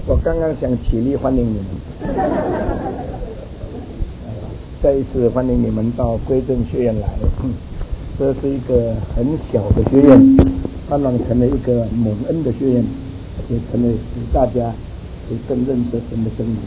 我刚刚想起立欢迎你们，再一次欢迎你们到归正学院来。这是一个很小的学院，慢慢成了一个蒙恩的学院，也成了使大家可以更认识神的真理。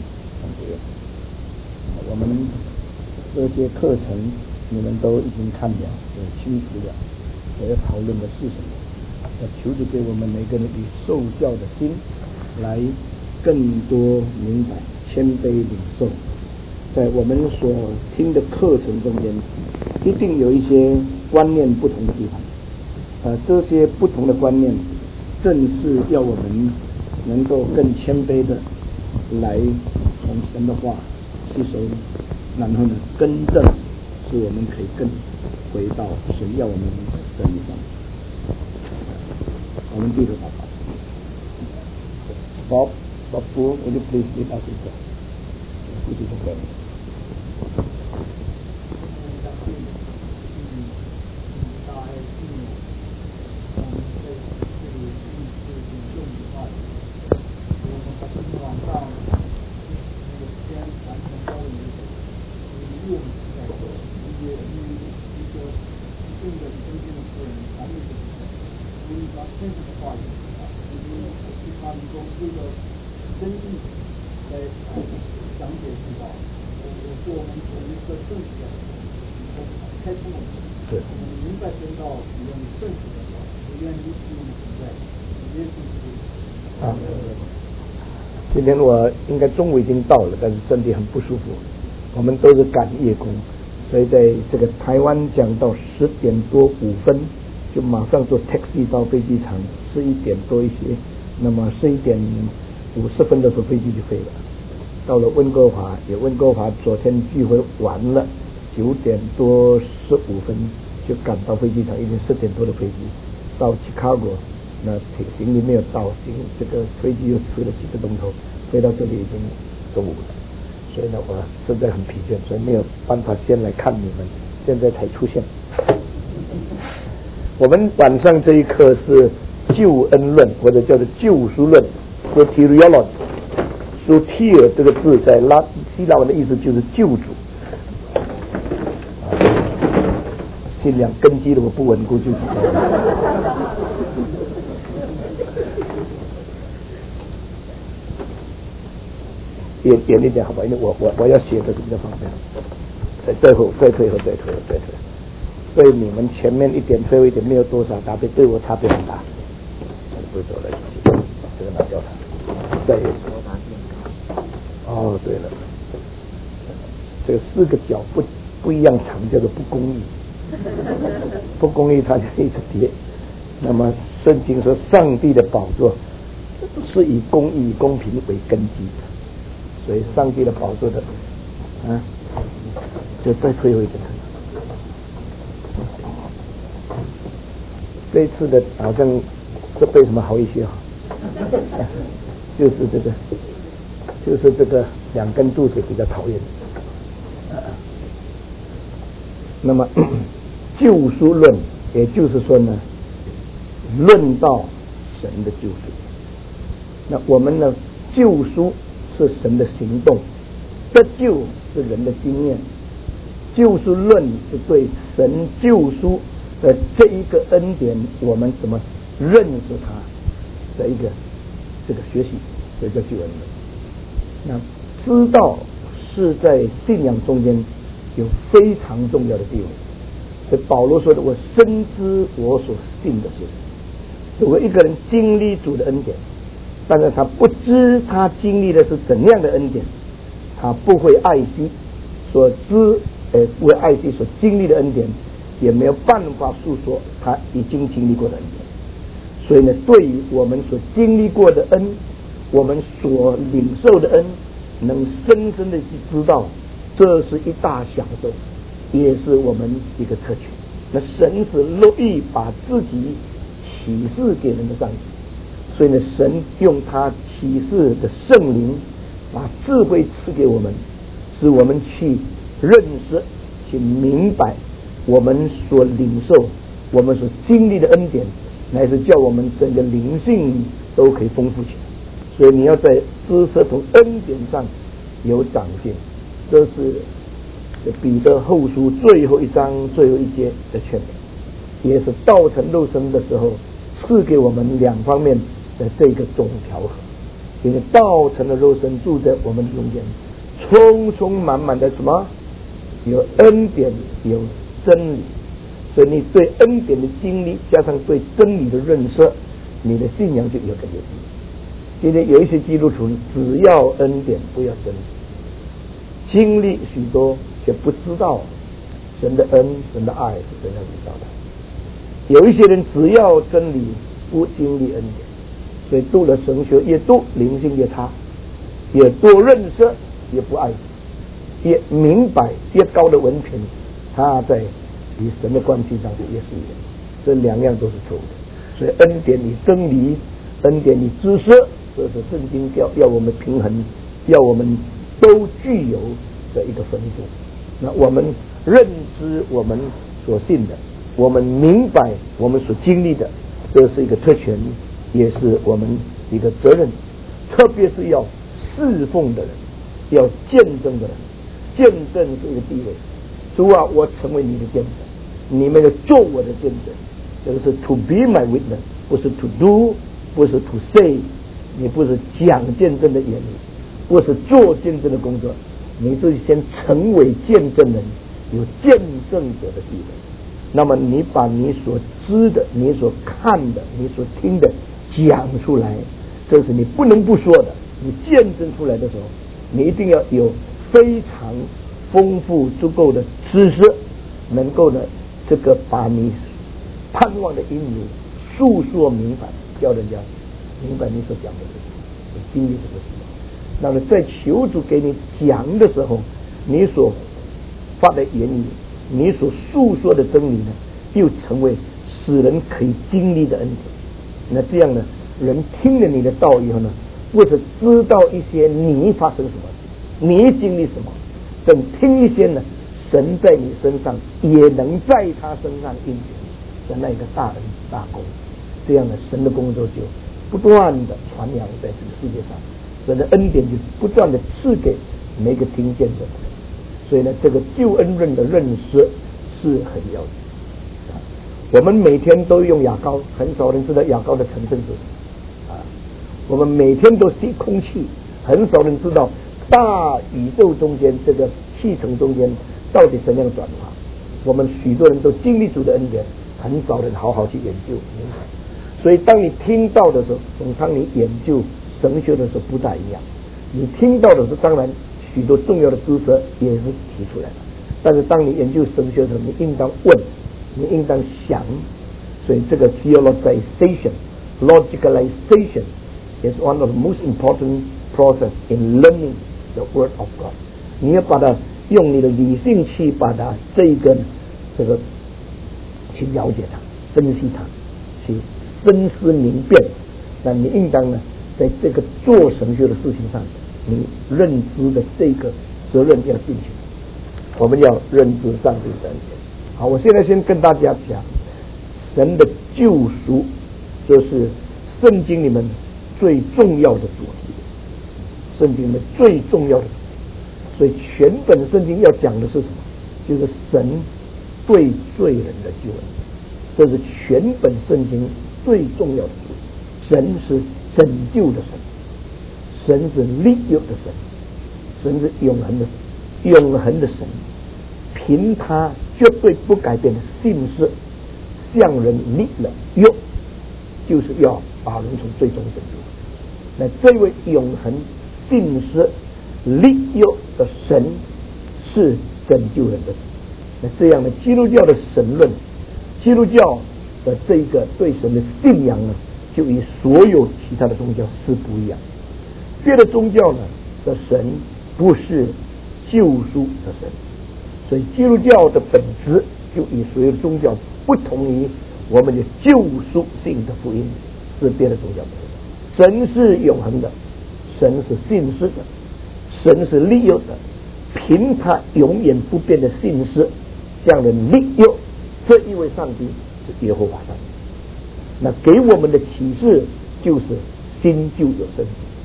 我们这些课程你们都已经看了，也清楚了，我要讨论的是什么？要求主给我们每个人以受教的心，来更多明白、谦卑领受。在我们所听的课程中间，一定有一些观念不同的地方。这些不同的观念，正是要我们能够更谦卑的来从神的话吸收，然后呢更正，使我们可以更回到神要我们的真理上。我们低头祷告。Bob Fu, would you please lead us in prayer? This is a prayer.今天我应该中午已经到了，但是身体很不舒服。我们都是赶夜工，所以在这个台湾讲到10点多5分，就马上坐 taxi 到飞机场，11点多一些，那么11点50分的时候飞机就飞了。到了温哥华，昨天聚会完了，9点多15分就赶到飞机场，已经10点多的飞机到 Chicago。那行李没有到，这个飞机又迟了几个钟头，飞到这里已经中午了，所以呢，我实在很疲倦，所以没有办法先来看你们，现在才出现。我们晚上这一课是救恩论，或者叫做救赎论 （soteriology）。soter 这个字在希腊文的意思就是救主。信仰根基如果不稳固，就点一点好吧，因为我要写的比较方便。再退后。对你们前面一点退后一点没有多少差别，对我差别很大。不走了，这个拿掉它。再哦，对了，这个4个角不一样长，叫做不公义。不公义，它就一直跌。那么圣经说，上帝的宝座是以公义、公平为根基的。所以上帝的宝座的就再退后一点。这一次的好像这为什么好一些就是这个2根柱子比较讨厌。那么救赎论，也就是说呢，论到神的救赎。那我们呢，救赎是神的行动，得救是人的经验。救赎论是对神救赎的这一个恩典，我们怎么认识它的一个这个学习，所以叫救恩论。那知道是在信仰中间有非常重要的地位。所以保罗说的，我深知我所信的是，如果一个人经历主的恩典，但是他不知他经历的是怎样的恩典，他不会爱惜所知，不会爱惜所经历的恩典，也没有办法诉说他已经经历过的恩典。所以呢，对于我们所经历过的恩，我们所领受的恩，能深深的去知道，这是一大享受，也是我们一个特权。那神是乐意把自己启示给人的上帝。所以呢，神用他启示的圣灵，把智慧赐给我们，使我们去认识、去明白我们所领受、我们所经历的恩典，乃是叫我们整个灵性都可以丰富起来。所以你要在知识从恩典上有长进。这是彼得后书最后一章最后一节的劝勉，也是道成肉身的时候赐给我们两方面的这个总调和。因为道成了肉身住在我们中间，充充满满的什么？有恩典，有真理。所以你对恩典的经历加上对真理的认识，你的信仰就有根有基。今天有一些基督徒只要恩典不要真理，经历许多却不知道神的恩神的爱是怎样知道的。有一些人只要真理不经历恩典，所以读了神学越多，灵性越差，越多认识越不爱，越明白越高的文凭，他在与神的关系上就越疏远。这两样都是错误的。所以恩典与真理，恩典与知识，这是圣经要我们平衡，要我们都具有的一个分布。那我们认知我们所信的，我们明白我们所经历的，这是一个特权，也是我们一个责任。特别是要侍奉的人，要见证的人，见证是一个地位。主啊，我成为你的见证，你们要做我的见证。这个是 to be my witness， 不是 to do， 不是 to say， 你不是讲见证的言语，不是做见证的工作，你是先成为见证人，有见证者的地位。那么你把你所知的，你所看的，你所听的讲出来，这是你不能不说的。你见证出来的时候，你一定要有非常丰富足够的知识，能够呢这个把你盼望的因由诉说明白，叫人家明白你所讲的事情，你经历这个事情。那么在求主给你讲的时候，你所发的言语，你所诉说的真理呢，又成为使人可以经历的恩典。那这样呢，人听了你的道以后呢，不是知道一些你发生什么事，你经历什么，等听一些呢，神在你身上也能在他身上应许的那个大恩大功。这样呢，神的工作就不断的传扬在这个世界上，神的恩典就不断的赐给每个听见的人。所以呢，这个救恩论的认识是很要紧。我们每天都用牙膏，很少人知道牙膏的成分是什么。我们每天都吸空气，很少人知道大宇宙中间这个气层中间到底怎样转化。我们许多人都经历主的恩典，很少人好好去研究明白。所以当你听到的时候，总当你研究神学的时候不大一样。你听到的是当然许多重要的知识也是提出来的，但是当你研究神学的时候，你应当问，你应当想。所以这个 theologization logicalization is one of the most important process in learning the word of God。 你要把它用你的理性去把它这个去了解它，分析它，去深思明辨。那你应当呢，在这个做神学的事情上，你认知的这个责任要进去。我们要认知上帝的恩典。好，我现在先跟大家讲神的救赎，这是圣经里面最重要的主题，圣经里面最重要的主题。所以全本圣经要讲的是什么？就是神对罪人的救恩，这是全本圣经最重要的主题。神是拯救的神，神是立约的神，神是永恒的神，永恒的神凭他绝对不改变的信实向人立了约，就是要把人从最终拯救。那这位永恒信实立约的神是拯救人的神。那这样的基督教的神论，基督教的这个对神的信仰呢，就与所有其他的宗教是不一样。别的宗教呢的神不是救赎的神，所以基督教的本质就与所有的宗教不同于我们的救赎性的福音，是别的宗教不同。神是永恒的，神是信实的，神是立约的，凭他永远不变的信实向人立约。这一位上帝是耶和华上帝。那给我们的启示就是新旧有生，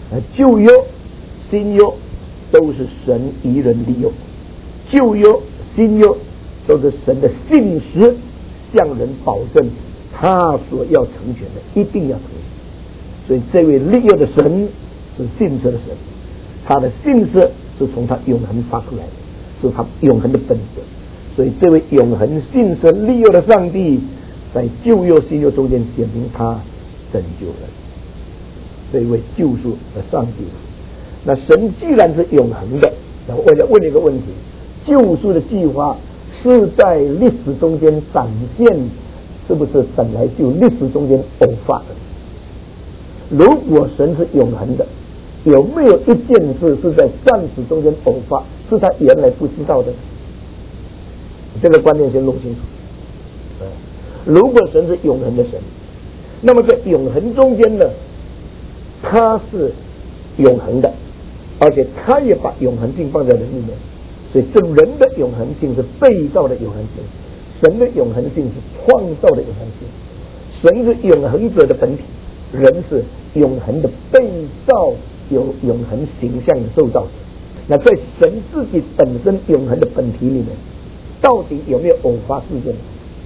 旧约、新约都是神以人立约，旧约、新约都是神的信实，向人保证他所要成全的一定要成全。所以这位立约的神是信实的神，他的信实是从他永恒发出来的，是他永恒的本质。所以这位永恒信实立约的上帝，在旧约新约中间显明他拯救人，这一位救赎的上帝。那神既然是永恒的，那我要问你一个问题：救赎的计划是在历史中间展现，是不是本来就历史中间偶发的？如果神是永恒的，有没有一件事是在战史中间偶发，是他原来不知道的？这个观念先弄清楚。如果神是永恒的神，那么在永恒中间呢，他是永恒的，而且他也把永恒性放在人里面，所以这人的永恒性是被造的永恒性，神的永恒性是创造的永恒性。神是永恒者的本体，人是永恒的被造，有永恒形象的受造者。那在神自己本身永恒的本体里面，到底有没有偶发事件？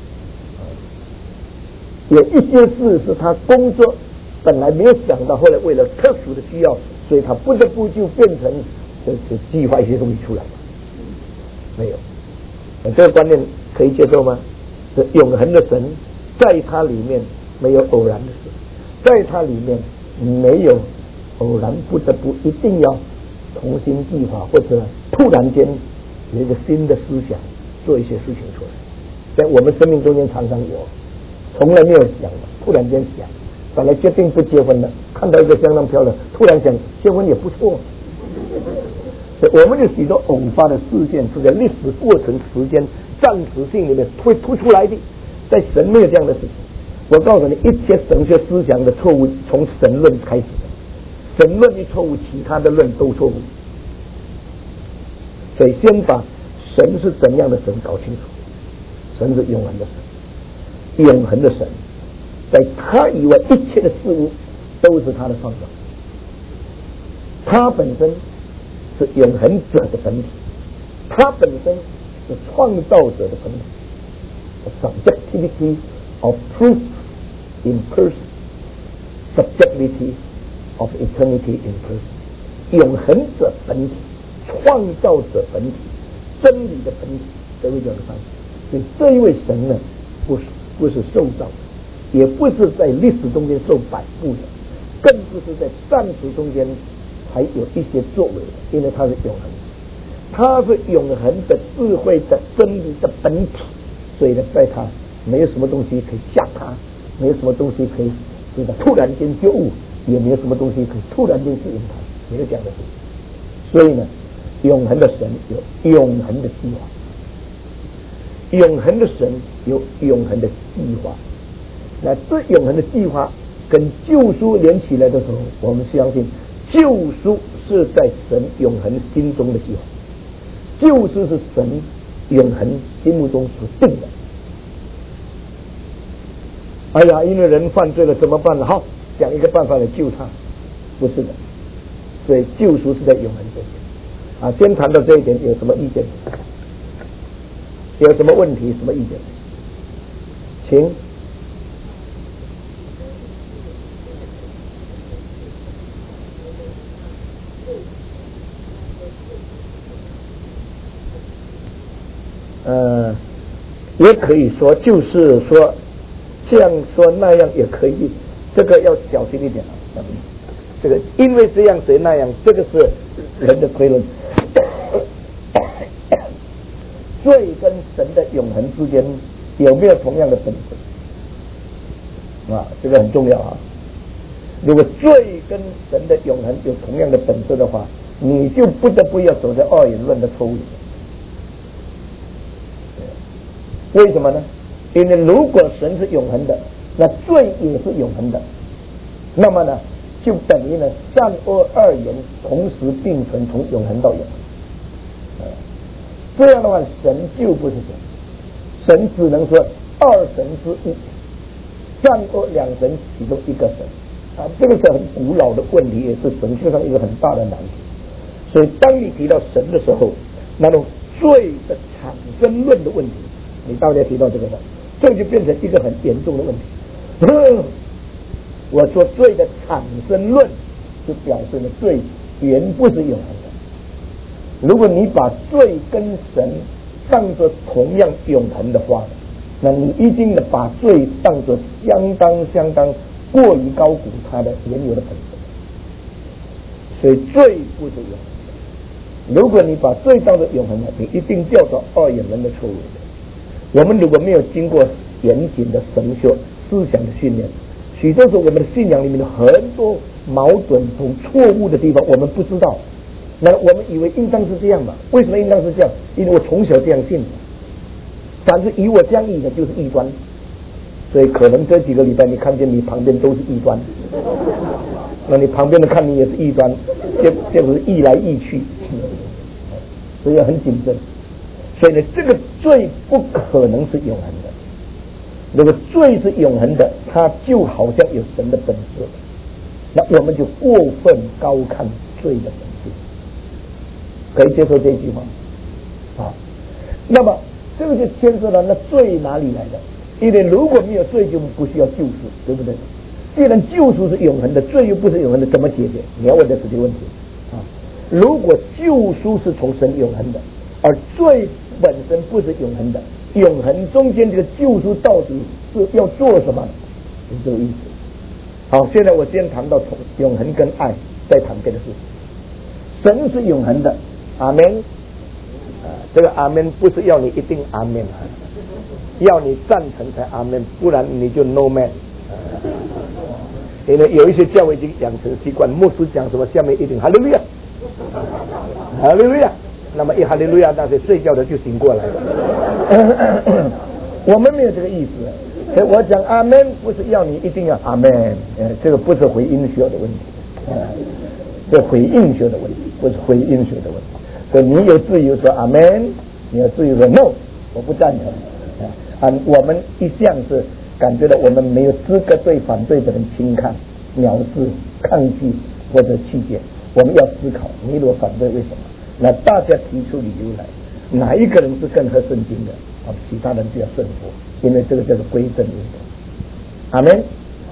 有一些事是他工作本来没有想到，后来为了特殊的需要，所以他不得不就变成计划一些东西出来。没有，这个观念可以接受吗？是永恒的神，在他里面没有偶然的事，在他里面没有偶然不得不一定要重新计划，或者突然间有一个新的思想做一些事情出来。在我们生命中间常常有，从来没有想，突然间想，本来决定不结婚了，看到一个相当漂亮，突然想结婚也不错。所以我们有许多偶发的事件是在历史过程时间暂时性里面会突出来的，在神没有这样的事情。我告诉你，一切神学思想的错误从神论开始的，神论一错误，其他的论都错误。所以先把神是怎样的神搞清楚。神是永恒的神，永恒的神，在他以外一切的事物都是他的创造，他本身是永恒者的本体，他本身是创造者的本体。Subjectivity of truth in person, subjectivity of eternity in person。 永恒者本体，创造者本体，真理的本体，这位叫做上帝。所以这一位神呢，不是受造的，也不是在历史中间受摆布的，更不是在战时中间还有一些作为的，因为他是永恒，他是永恒的智慧的真理的本体。所以呢，在他没有什么东西可以吓他，没有什么东西可以使他突然间觉悟，也没有什么东西可以突然间适应他，没有这样的事情。所以呢，永恒的神有永恒的计划，永恒的神有永恒的计划。那这永恒的计划跟救赎连起来的时候，我们相信救赎是在神永恒心中的计划，救赎是神永恒心目中所定的。哎呀，因为人犯罪了怎么办呢？好，想一个办法来救他，不是的。所以救赎是在永恒中啊。先谈到这一点，有什么意见？有什么问题？什么意见？请。也可以说，就是说这样说那样也可以，这个要小心一点啊。这个因为这样谁那样，这个是人的推论。罪跟神的永恒之间有没有同样的本质啊？这个很重要啊。如果罪跟神的永恒有同样的本质的话，你就不得不要走在二元论的错误里面。为什么呢？因为如果神是永恒的，那罪也是永恒的，那么呢，就等于呢善恶二元同时并存，从永恒到永恒。这样的话，神就不是神，神只能说二神之一，善恶两神其中一个神， 这个是很古老的问题，也是神学上一个很大的难题。所以当你提到神的时候，那种罪的产生论的问题，你大概提到这个的，这就变成一个很严重的问题。我说罪的产生论，就表示了罪原不是永恒的。如果你把罪跟神当作同样永恒的话，那你一定的把罪当作相当过于高估它的原有的本质。所以罪不是永恒的。如果你把罪当作永恒的，你一定掉到二元论的错误的。我们如果没有经过严谨的神学思想的训练，许多时候我们的信仰里面的很多矛盾和错误的地方我们不知道，那我们以为应当是这样吧？为什么应当是这样？因为我从小这样信的，凡是以我这样义的就是异端，所以可能这几个礼拜你看见你旁边都是异端，那你旁边的看你也是异端，结果是义来义去，所以要很谨慎。所以呢，这个罪不可能是永恒的。如果罪是永恒的，它就好像有神的本质，那我们就过分高看罪的本质。可以接受这句话啊？那么这个就牵涉到那罪哪里来的？因为如果没有罪，就不需要救赎，对不对？既然救赎是永恒的，罪又不是永恒的，怎么解决？你要问的是这个问题啊！如果救赎是从神永恒的，而罪本身不是永恒的，永恒中间这个救赎到底是要做什么？是这个意思。好，现在我先谈到永恒跟爱，再谈别的事情。神是永恒的，阿们。这个阿们不是要你一定阿们，要你赞成才阿们，不然你就 no man。因为有一些教会已经养成习惯，牧师讲什么，下面一定哈利路亚，哈利路亚。那么一哈利路亚，那些睡觉的就醒过来了。我们没有这个意思，所以我讲阿们不是要你一定要阿们，这个不是回音学的问题，这回应学的问题，不是回应学的问题。所以你有自由说阿们，你有自由说 no， 我不赞成。我们一向是感觉到我们没有资格对反对的人轻看、藐视、抗拒或者弃绝。我们要思考，你如果反对为什么？那大家提出理由来，哪一个人是更合圣经的，其他人就要顺服，因为这个叫做归正运动。阿们。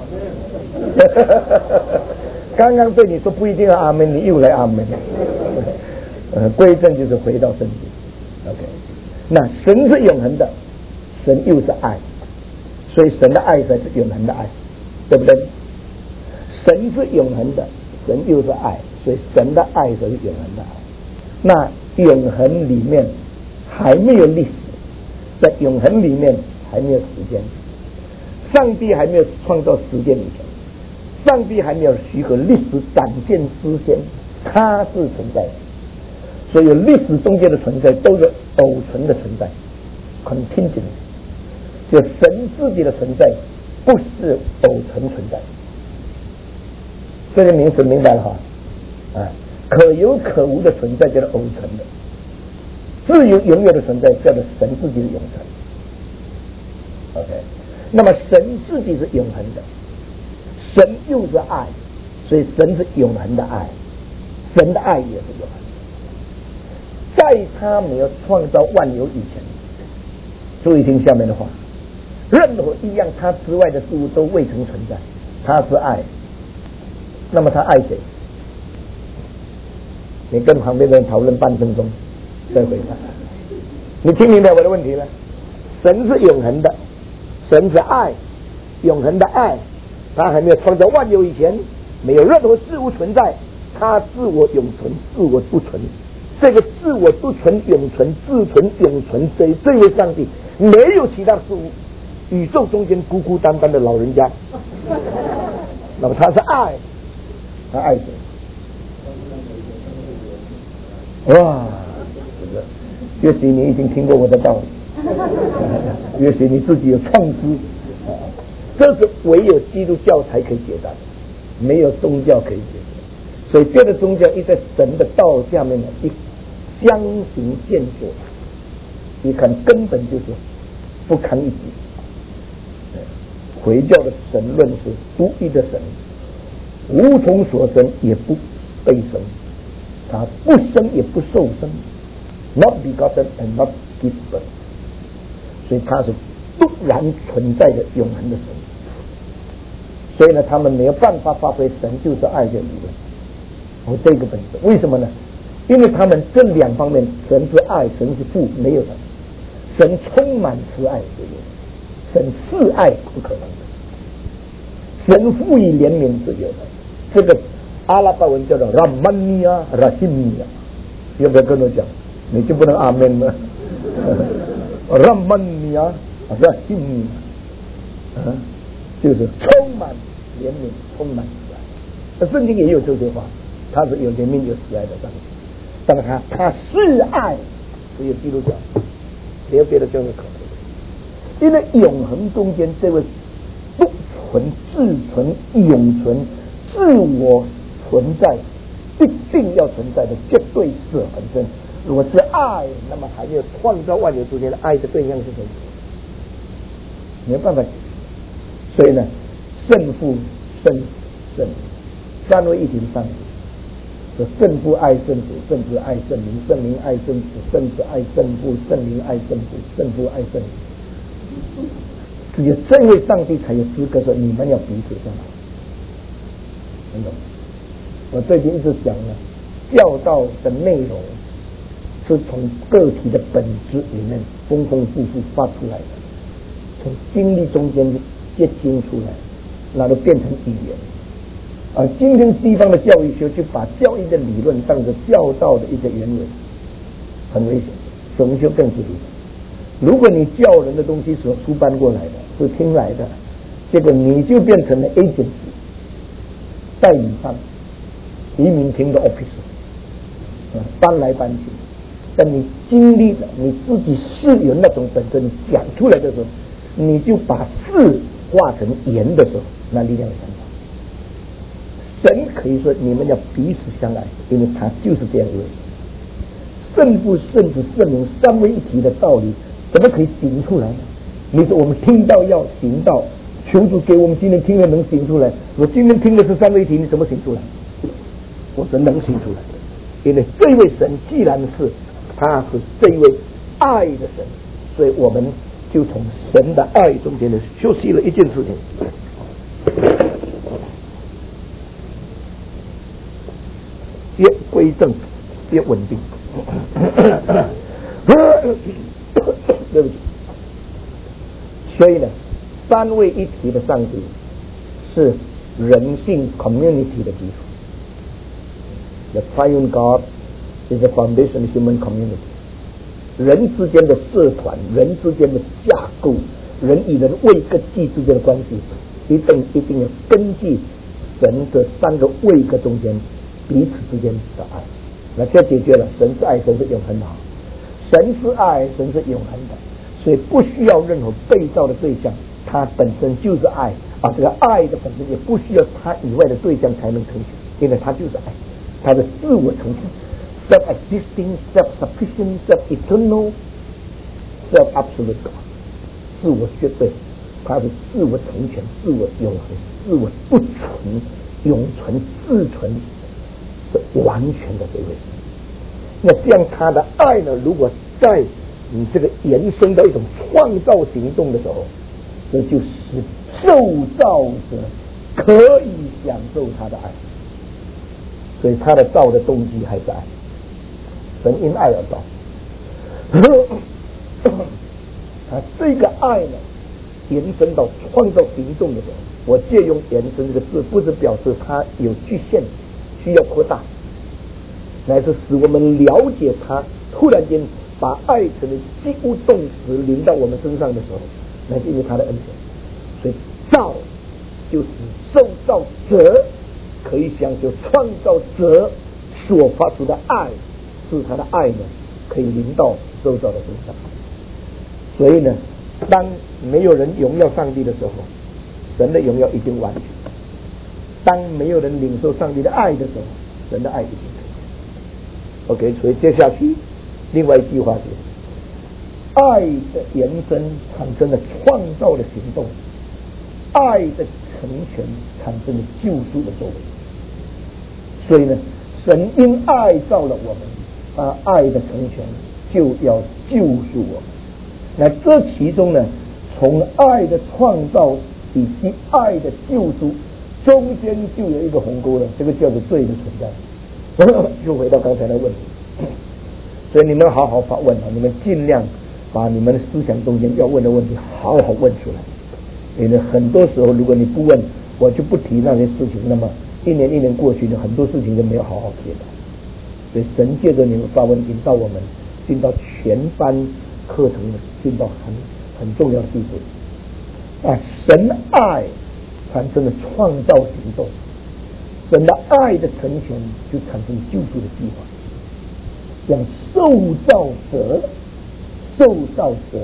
刚刚对你说不一定要阿们，你又来阿们。归正就是回到圣经。OK， 那神是永恒的，神又是爱，所以神的爱才是永恒的爱，对不对？神是永恒的，神又是爱，所以神的爱才是永恒的爱。那永恒里面还没有历史，在永恒里面还没有时间，上帝还没有创造时间以前，上帝还没有许可历史展现之前，它是存在的。所有历史中间的存在都是偶存的存在 ，contingent， 就神自己的存在不是偶存存在。这个名词明白了哈？可有可无的存在叫做偶存的，自由永远的存在叫做神自己的永存。OK， 那么神自己是永恒的，神又是爱，所以神是永恒的爱，神的爱也是永恒的。在他没有创造万有以前，注意听下面的话，任何一样他之外的事物都未曾存在，他是爱，那么他爱谁？你跟旁边的人讨论半分钟再回答，你听明白我的问题了？神是永恒的，神是爱，永恒的爱，他还没有创造万有以前，没有任何事物存在，他自我永存，自我不存。这个自我不存、永存、自存、永存，这位上帝没有其他事物，宇宙中间孤孤单单的老人家。那么他是爱，他爱谁？哇，也许你已经听过我的道理，也许你自己有创知，这是唯有基督教才可以解答的，没有宗教可以解决。所以别的宗教一在神的道下面呢，一相形见绌，你看根本就是不堪一击。回教的神论是独一的神， 无从所生，也不被生，他不生也不受生 ，not begotten and not given， 所以他是突然存在的永恒的神。所以呢，他们没有办法发挥神就是爱的理论，这个本质。为什么呢？因为他们这两方面，神是爱，神是父，没有的。神充满慈爱，神是爱，不可能的。神赋予怜悯是有的。这个阿拉伯文叫做 Rahmania Rahimia， 要不要跟我讲？你就不能阿门了。Rahmania Rahimia， 就是充满怜悯，充满慈爱。圣经也有这些话，他是有怜悯有慈爱的上帝，但是他是爱，只有基督教，没有别的教会可能。因为永恒中间这位不存、自存、永存、自我存在，一定要存在的绝对是本身。如果是爱，那么还没有创造万有之间的爱的对象是谁？没有办法。所以呢，圣父、圣神三位一体的上帝，说圣父爱圣子，圣子爱圣灵，圣灵爱圣子，圣子爱圣父，圣灵爱圣子，圣父爱圣灵。只有这位上帝才有资格说你们要彼此相爱，听懂？我最近一直讲呢，教导的内容是从个体的本质里面丰丰富富发出来的，从经历中间结晶出来，那都变成语言。而今天西方的教育学就把教育的理论当作教导的一个原理，很危险。神学更是如此。如果你教人的东西所出搬过来的是听来的，结果你就变成了 agency 代理商，移民厅的 office， 搬来搬去。但你经历的，你自己是有那种本身，你讲出来的时候，你就把是化成言的时候，那力量很大。神可以说你们要彼此相爱，因为他就是这样一位圣父、圣子、圣灵三位一体的道理，怎么可以行出来呢？你说我们听到要行道，求主给我们今天听的能行出来。我今天听的是三位一体，你怎么行出来？我说能行出来，因为这位神既然是他是这位爱的神，所以我们就从神的爱中间的学习了一件事情，越归正越稳定。对不起。所以呢，三位一体的上帝是人性 community 的基础。The triune God is the foundation of human community。人之间的社团，人之间的架构，人与人位格际之间的关系，一定要根据神这三个位格中间彼此之间的爱，那这解决了神是爱，神是永恒的。神是爱，神是永恒的，所以不需要任何被造的对象，它本身就是爱，而这个爱的本身也不需要它以外的对象才能成全，因为它就是爱，它的自我成全。self-existing, self-sufficient, self-eternal, self-absolute God， 自我绝对，它是自我成全、自我永恒、自我不存、永存、自存，是完全的这位。那这样他的爱呢，如果在你这个延伸到一种创造行动的时候，这就使受造者可以享受他的爱，所以他的造的动机还是爱。神因爱而造，这个爱呢，延伸到创造行动的时候，我借用延伸这个字，不是表示它有局限，需要扩大，乃是使我们了解它，突然间把爱成为几乎动词临到我们身上的时候，那是因为它的恩典。所以造就是受造者可以享受创造者所发出的爱。是他的爱呢，可以临到受造的身上。所以呢，当没有人荣耀上帝的时候，神的荣耀已经完全；当没有人领受上帝的爱的时候，神的爱已经成全。OK， 所以接下去另外一句话是：爱的延伸产生了创造的行动，爱的成全产生了救赎的作为。 所以呢，神因爱造了我们，爱的成全就要救赎我们。那这其中呢，从爱的创造以及爱的救赎中间就有一个鸿沟了，这个叫做罪的存在。就回到刚才的问题，所以你们好好发问啊，你们尽量把你们的思想中间要问的问题好好问出来。因为很多时候如果你不问，我就不提那些事情，那么一年一年过去了，很多事情就没有好好解答。所以神借着你们发问引导我们进到全班课程，进到很重要的地步。神爱产生了创造行动，神的爱的成全就产生救赎的计划，让受造者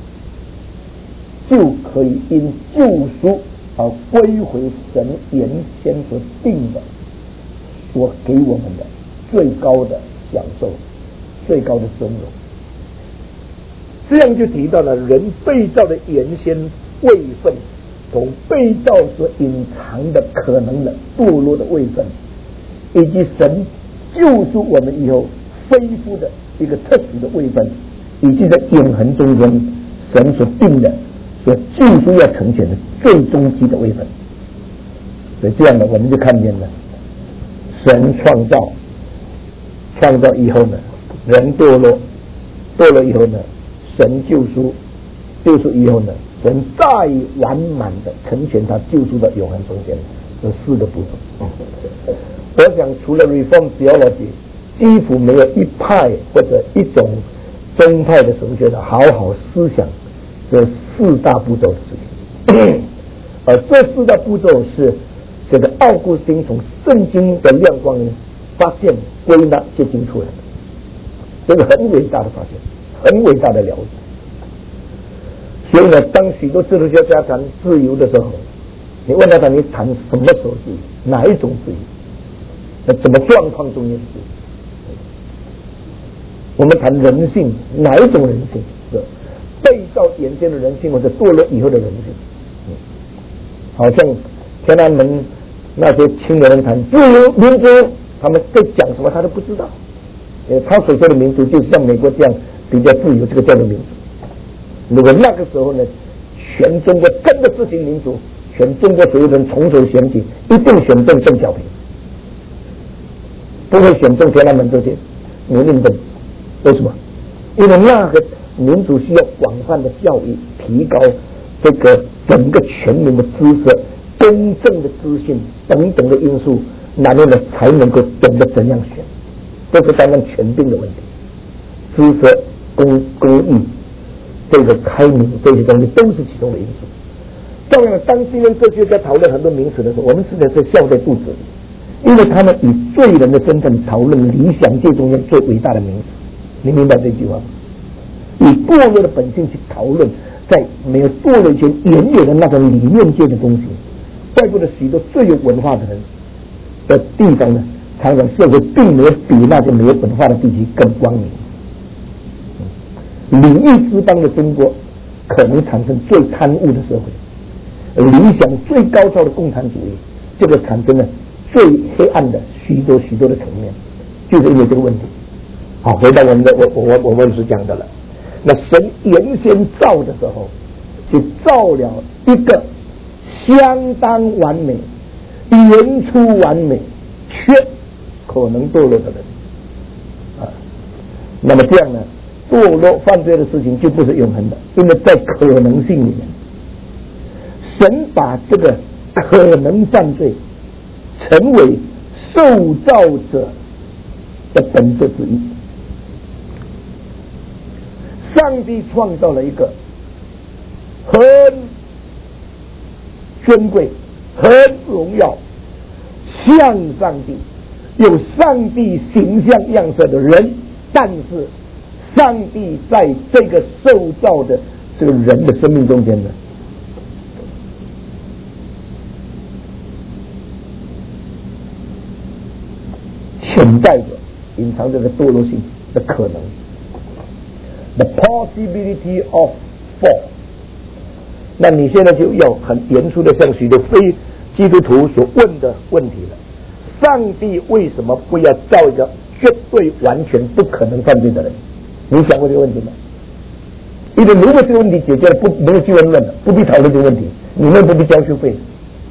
就可以因救赎而归回神原先所定的所给我们的最高的享受，最高的尊荣。这样就提到了人被造的原先位分同被造所隐藏的可能的堕落的位分，以及神救赎我们以后恢复的一个特殊的位分，以及在永恒中间神所定的所救赎要呈现的最终极的位分。所以这样呢，我们就看见了神创造以后呢，人堕落以后呢，神救赎以后呢，神再完满的成全他救赎的永恒中间，这4个步骤。我想除了 Reform Theology， 几乎没有一派或者一种宗派的神学的好好思想这4大步骤的事情。而这4大步骤是这个奥古斯丁从圣经的亮光里发现归纳结晶出来的，这个很伟大的发现，很伟大的了解。所以呢，当许多哲学家谈自由的时候，你问他你谈什么时候自由，哪一种自由，那什么状况中间是自由？我们谈人性，哪一种人性？被造原先的人性，或者堕落以后的人性。好像天安门那些青年人谈自由民主，他们在讲什么他都不知道。他所说的民主就是像美国这样比较自由，这个叫做民主。如果那个时候呢，全中国真的实行民主，全中国所有人重手选举，一定选中邓小平，不会选中天安门这些民运动。为什么？因为那个民主需要广泛的教育，提高这个整个全民的知识、公正的资讯等等的因素，然后呢才能够懂得怎样选，这是当然权定的问题。知识、公益、这个开明这些东西都是其中的因素。当然，当今天哲学家讨论很多名词的时候，我们实在是笑在肚子里，因为他们以罪人的身份讨论理想界中间最伟大的名词。你明白这句话吗？以堕落的本性去讨论在没有堕落以前原有的那种理念界的东西，怪不得许多最有文化的人的地方呢，常常社会并没有比那些没有文化的地区更光明。礼义之邦的中国可能产生最贪污的社会，理想最高超的共产主义，这个产生了最黑暗的许多的层面，就是因为这个问题。好，回到我们是讲的了。那神原先造的时候，就造了一个相当完美、原初完美却可能堕落的人啊。那么这样呢，堕落犯罪的事情就不是永恒的，因为在可能性里面，神把这个可能犯罪成为受造者的本质之一。上帝创造了一个很尊贵、很荣耀、像上帝、有上帝形象样式的人，但是上帝在这个受造的这个人的生命中间呢，潜在着隐藏这个堕落性的可能。The possibility of fall。 那你现在就要很严肃的向许多非基督徒所问的问题了： 上帝为什么不要造一个绝对完全不可能犯罪的人？你想过这个问题吗？因为如果这个问题解决了，没有救恩论了，不必讨论这个问题，你们不必交学费，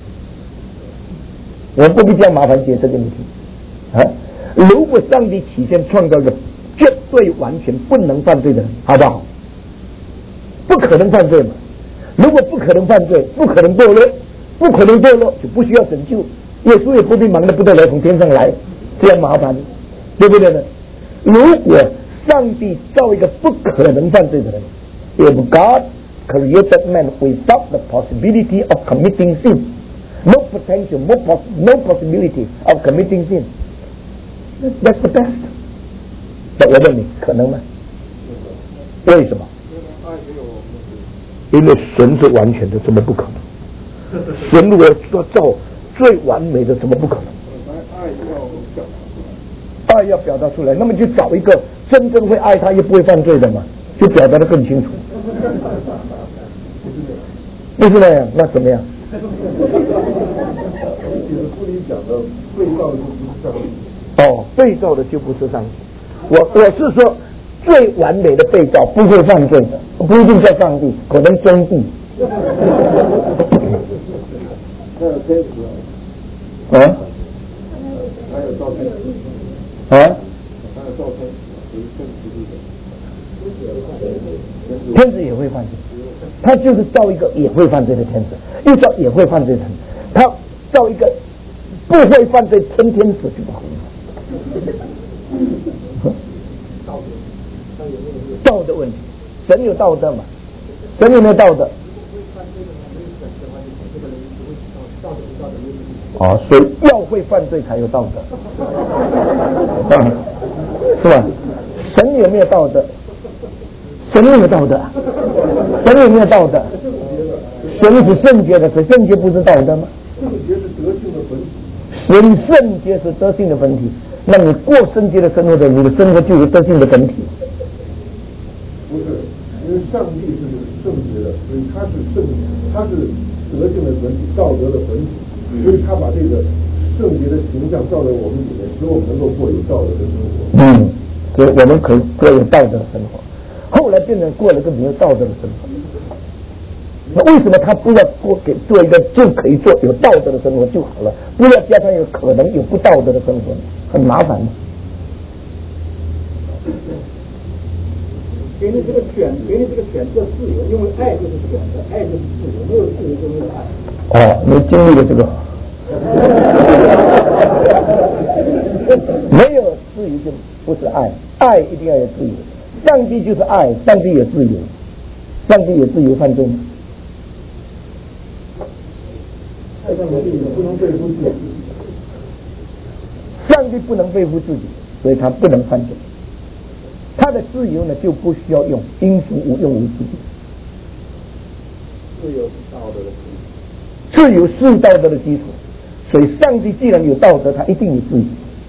我不必这样麻烦解这个问题啊！如果上帝起先创造一个绝对完全不能犯罪的人，好不好？不可能犯罪嘛？如果不可能犯罪，不可能堕落，不可能堕落，就不需要拯救，耶稣也不必忙得不得了从天上来，这样麻烦，对不对呢？如果上帝造一个不可能犯罪的人， If God created man without the possibility of committing sin, no potential, no possibility of committing sin, that's the best. 那我问你，可能吗？为什么？因为神是完全的，怎么不可能？神如果说造最完美的，怎么不可能？爱要表达出来，那么就找一个真正会爱他又不会犯罪的嘛，就表达得更清楚。不是那样，那怎么样？哦，被造的就不是上帝。我是说，最完美的被造不会犯罪的，不一定叫上帝，可能真帝。啊？啊？天使也会犯罪，他就是造一个也会犯罪的天使，又造也会犯罪的人，他造一个不会犯罪天天死就不好了。道德问题，神有道德嘛？神有没有道德？哦，所以要会犯罪才有道德，是吧？神有没有道德？神有没有道德？神有没有道德？神是圣洁的，可圣洁不是道德吗？神圣洁是德性的本体，那你过圣洁的生活的，你的生活就有德性的本体。 不是，因为上帝是圣洁的，所以他是德性的本体，道德的本体，所以他把这个圣洁的形象照在我们里面，使我们能够过有道德的生活。 所以我们可以过有道德的生活。后来变成过了一个没有道德的生活，那为什么他不要做一个就可以做有道德的生活就好了？不要加上有可能有不道德的生活，很麻烦的。 给你这个选择自由，因为爱就是选择，爱就是自由，没有自由就没有爱。 哦，你经历了这个，没有自由就不是爱，爱一定要有自由。上帝就是爱，上帝也自由，上帝也自由犯罪吗？ 爱上帝也不能背负自己， 上帝不能背负自己，所以他不能犯罪。他的自由呢，就不需要用，因福无用无自己。 自由是道德的基础， 自由是道德的基础，所以上帝既然有道德，他一定有自由。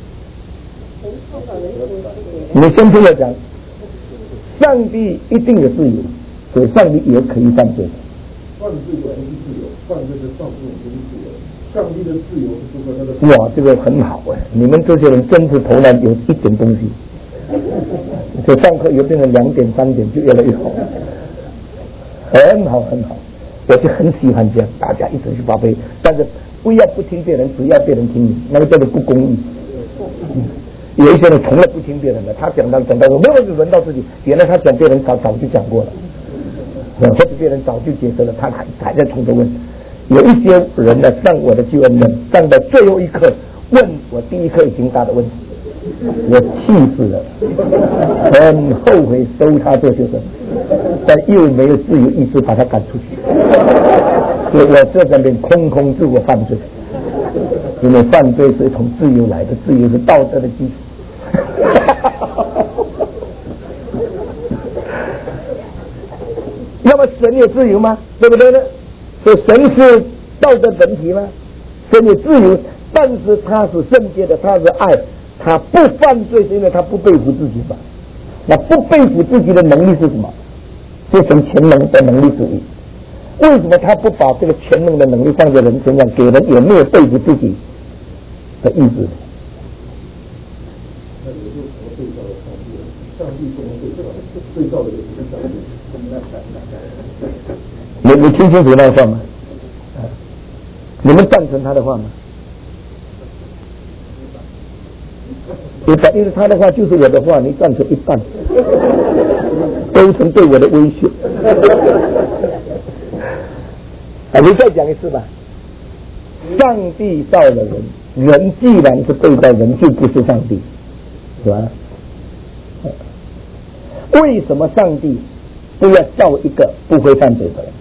你们先听我讲，上帝一定有自由，所以上帝也可以犯罪。 犯罪的不是自由，犯罪的上帝不是自由。上帝的自由是符合他的。 哇，这个很好哎！你们这些人真是头脑有一点东西。所以上课有变成2点3点就越来越好，很好很好，我就很喜欢这样，大家一起去发挥，但是不要不听别人，只要别人听你，那个叫做不公义。有一些人从来不听别人的，他讲到说没有轮到自己，原来他讲别人早就讲过了，或者别人早就解释了，他还在重头问。有一些人呢上我的救恩论，上到最后一刻问我第一课已经答的问题。我气死了，很后悔收他做学生，但又没有自由意志把他赶出去，所以我这边空自我犯罪，因为犯罪是从自由来的，自由是道德的基础。那么神有自由吗？对不对呢？所以神是道德本体吗？神有自由，但是他是圣洁的，他是爱。他不犯罪是因为他不背负自己吧？那不背负自己的能力是什么？是从全能的能力之一。为什么他不把这个全能的能力放在人身上，给人也没有背负自己？ 的意思。 那也就是什么对照的上帝不能对照的也不是上帝。 你听清楚那话吗？你们赞成他的话吗？因为他的话就是我的话，你赞成一半，构成对我的威胁。你再讲一次吧。上帝造了人，人既然是对待人，就不是上帝，是吧？为什么上帝不要造一个不会犯罪的人？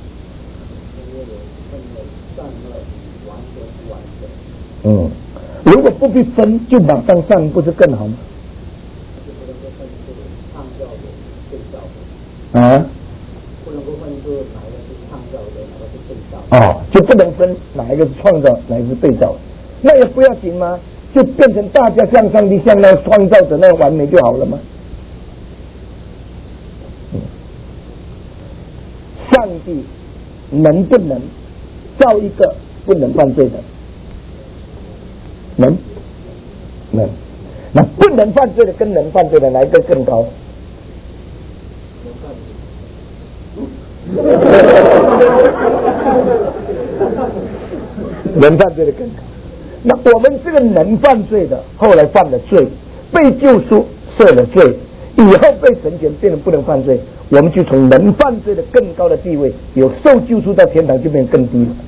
如果不必分，就马上上，不是更好吗？啊？不能够分出哪一个是创造的，哪个是被造。就不能分哪一个是创造，哪一个是被造。那也不要紧吗？就变成大家像上帝，像那个创造者那样完美就好了吗？上帝能不能造一个不能犯罪的？能。那不能犯罪的跟能犯罪的哪一个更高？能犯罪的更高。那我们这个能犯罪的，后来犯了罪，被救赎赦了罪，以后被神拣变成不能犯罪，我们就从能犯罪的更高的地位，有受救赎到天堂，就变更低了。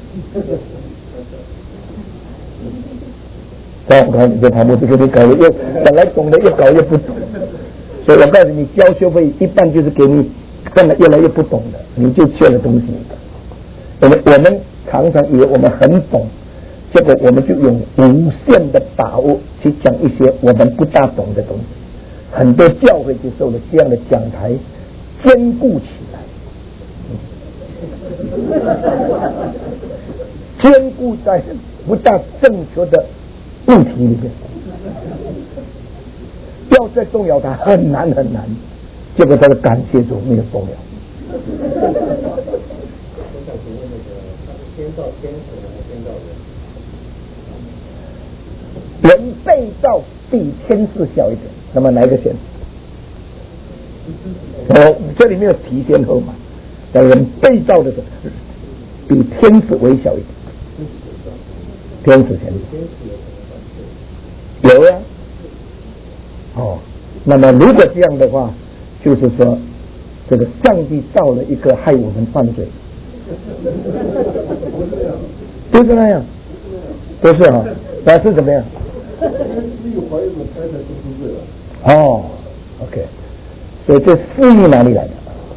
我看你这题目这个你搞得越本来懂得越搞越不懂，所以我告诉你，交学费一半就是给你真的越来越不懂的，你就缺了东西。我们常常以为我们很懂，结果我们就用无限的把握去讲一些我们不大懂的东西。很多教会就受了这样的讲台坚固起来，坚固在不大正确的问题里面，要再动摇它很难很难，结果他的感谢主没有动摇。人被造比天使小一点，那么哪一个先？这里面有提先后嘛，但人被造的时候比天使微小一点，天使先有呀。那么如果这样的话，就是说这个上帝造了一个害我们犯罪，不是那样，不是哈，那是怎么样？ 只有怀孕的胎才就出罪了。 OK， 所以这私欲哪里来的？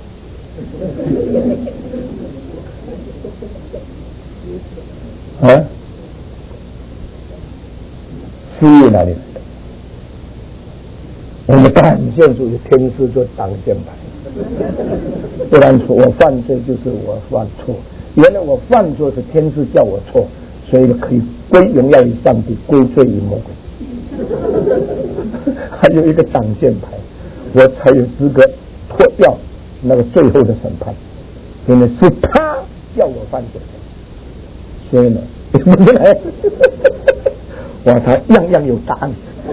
私欲哪里来的？我们感谢主有天使做挡箭牌，不然我犯罪就是我犯错，原来我犯错是天使叫我错，所以可以归荣耀于上帝，归罪于魔鬼。还有一个挡箭牌，我才有资格脱掉那个最后的审判，因为是他叫我犯罪的，所以呢，哇，他样样有答案。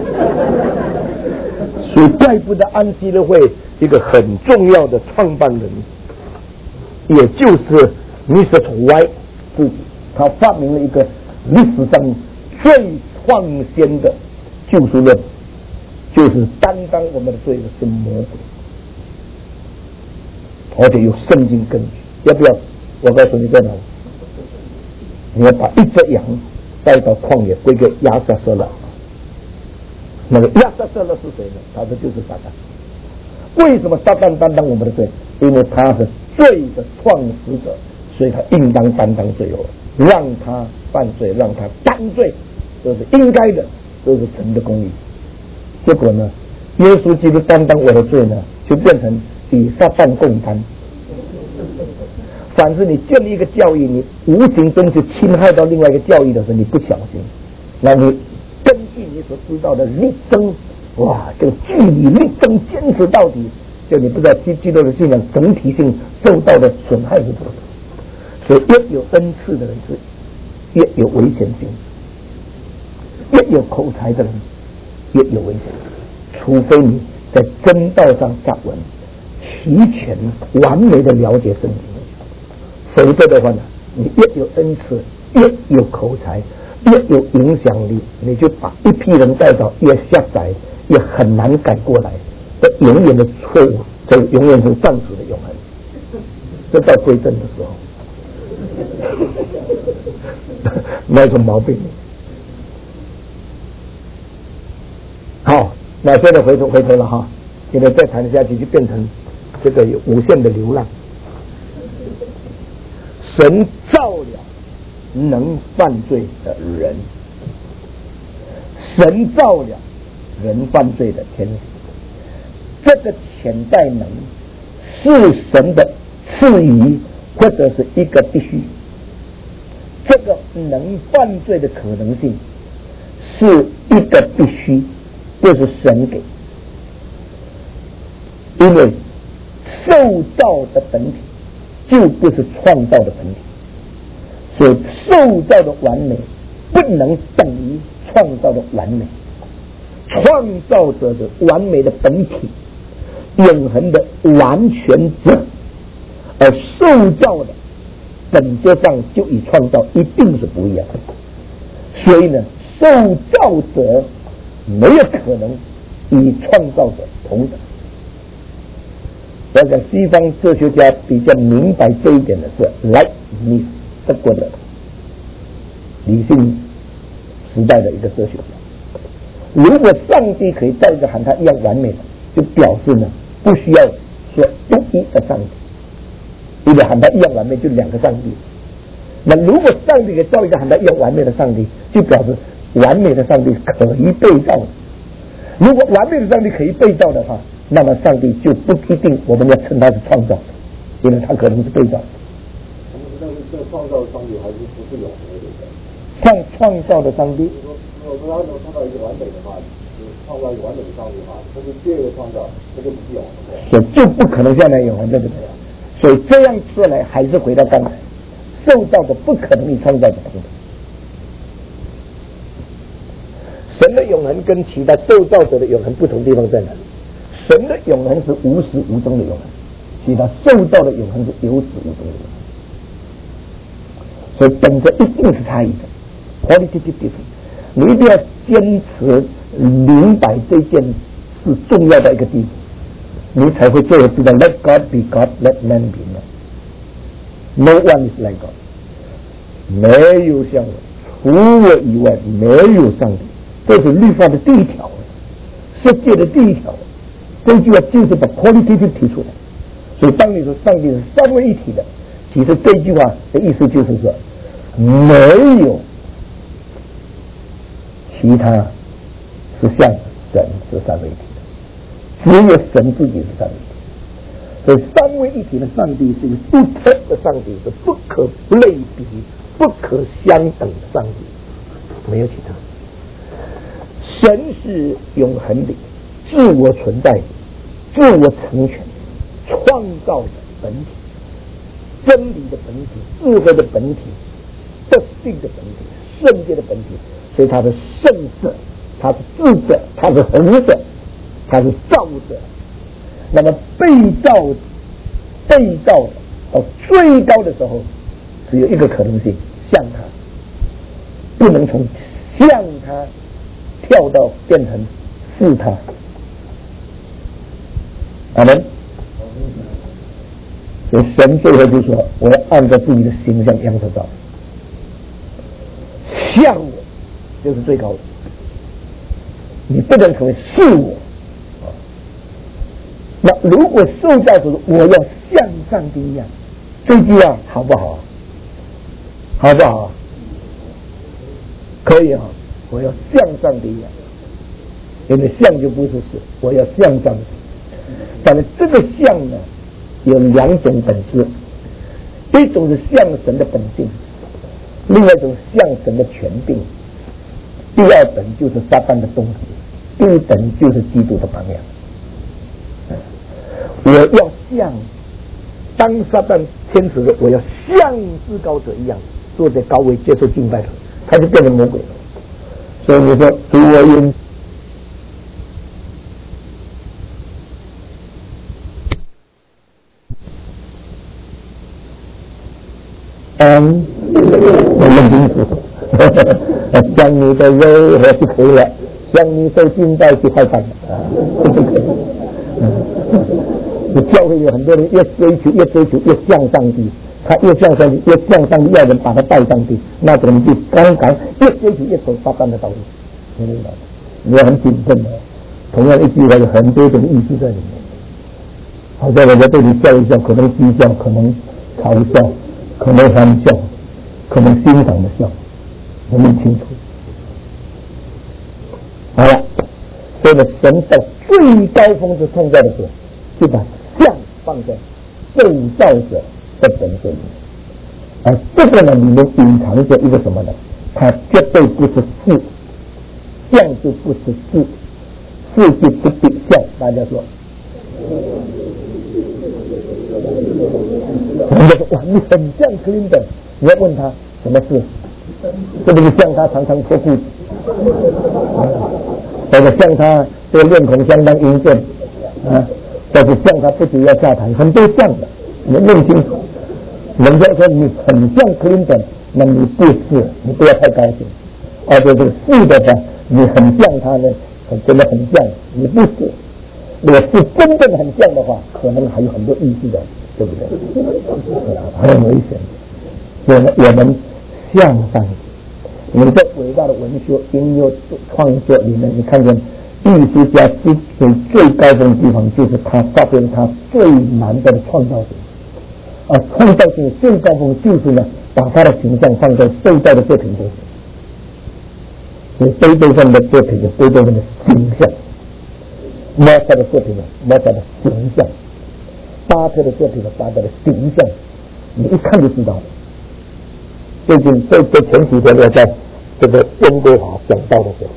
所以怪不得安息日会一个很重要的创办人，也就是Mr. White 自己，他发明了一个历史上最创新的救赎论，就是担当我们的罪的是魔鬼，而且有圣经根据。要不要我告诉你在哪里？你要把一只羊带到旷野归给亚撒瑟勒。那个亚撒瑟勒是谁呢？他说就是撒旦。为什么撒旦担当我们的罪？因为他是罪的创始者，所以他应当担当罪恶，让他犯罪，让他担罪，这是应该的，这是神的公义。结果呢，耶稣基督担当我的罪呢，就变成与撒旦共担。凡是你建立一个教义，你无形中就侵害到另外一个教义的时候，你不小心，那你根据你所知道的力争，哇，这个据理力争，坚持到底，就你不知道基督的信仰整体性受到的损害是多少。所以越有恩赐的人是越有危险性。 越有口才的人越有危险，除非你在真道上站稳，齐全完美的了解圣经，否则的话呢，你越有恩赐，越有口才，越有影响力，你就把一批人带到越狭窄，也很难改过来，这永远的错误，这永远是暂时的永恒。这到归正的时候，那种毛病。好，那现在回头了哈，现在再谈下去就变成这个有无限的流浪。神造了能犯罪的人，神造了人犯罪的天性，这个潜在能是神的赐予或者是一个必须，这个能犯罪的可能性是一个必须，就是神给，因为受造的本体就不是创造的本体，所以受造的完美不能等于创造的完美，创造者的完美的本体，永恒的完全者，而受造的本质上就与创造一定是不一样的，所以呢，受造者没有可能与创造者同等。我想西方哲学家比较明白这一点的是莱布尼茨，德国的理性时代的一个哲学家。如果上帝可以造一个和他一样完美的，就表示呢不需要说独一的上帝，因为和他一样完美就两个上帝。那如果上帝可以造一个和他一样完美的上帝，就表示完美的上帝可以被造。如果完美的上帝可以被造的话，那么上帝就不一定我们要称他是创造，因为他可能是被造。 但是这创造的上帝还是不是永恒的，对不对？ 创造的上帝， 如果他能创造一个完美的话，就是创造一个完美的上帝的话，但是第二个创造那就不是永恒的， 所以就不可能现在永恒，对不对？所以这样说来，还是回到刚才，受造的不可能与创造的同等。神的永恒跟其他受造者的永恒不同地方在哪里？神的永恒是无始无终的永恒，其他受造的永恒是有始无终的永恒，所以本质一定是差异的 qualitative difference。你一定要坚持明白这件事重要的一个地步，你才会最后知道 Let God be God, let man be man. No one is like God. 没有像我，除我以外没有上帝，这是律法的第一条，世界的第一条。这句话就是把 qualitative 提出来，所以当你说上帝是三位一体的，其实这句话的意思就是说，没有其他是像神是三位一体的，只有神自己是三位一体。所以三位一体的上帝是一个独特的上帝，是不可类比、不可相等的上帝，没有其他。神是永恒的，自我存在，自我成全，创造的本体，真理的本体，智慧的本体，德性的本体，圣洁的本体。所以他是圣者，他是智者，他是恒者，他是造者。那么被造到最高的时候，只有一个可能性，像他，不能从像他跳到变成是他。阿们。所以神最后就说，我要按照自己的形象样式造，像我就是最高的，你不能成为是我。那如果受造者我要像上帝一样，这句话好不好？好不好？可以啊，我要像上帝一样，因为像就不是是，我要像上帝。但是这个像呢，有两种本质，一种是像神的本性，另外一种像神的权柄。第二等就是撒旦的动机，第一等就是基督的榜样。我要像当撒旦天使说我要像至高者一样坐在高位接受敬拜的，他就变成魔鬼了。 所以你说读我音。我认清楚，将你的柔和就可以了，将你手近在一起快感你教会有很多人越追求越向上去，他越向上去要人把他带上去，那种人就刚刚越追求越走撒旦的道路，你明白吗？你要很谨慎的，同样一句话有很多种意思在里面。好像人家对你笑一笑，可能讥笑，可能嘲笑，可能欢笑，可能欣赏的笑，我们清楚。好了，所以呢，神到最高峰的创造的时候，就把像放在受造者的本身里面，而这个呢，里面隐藏着一个什么呢？它绝对不是事，像就不是事，事就不必像。大家说，人家说哇，你很像克林顿，你要问他什么事？是不是像他常常脱裤子？或者像他这个面孔相当英俊啊？或者像他不久要下台，很多像的，你认清楚。人家说你很像克林顿，那你不是，你不要太高兴。而且这个是的话，你很像他呢，真的很像，你不是。如果是真正很像的话，可能还有很多意思的，对不对？很危险。所以我们向上，你在伟大的文学、音乐创作里面，你看见艺术家之最高峰的地方，就是他发挥了他最难得的创造性。而创造性的最高峰就是呢，把他的形象放在受造的作品中。所以贝多芬的作品是贝多芬的形象，莫扎特的作品呢，莫扎特的形象，巴特的作品呢，巴特的形象，你一看就知道了。最近在前几天我在这个温哥华讲道的时候，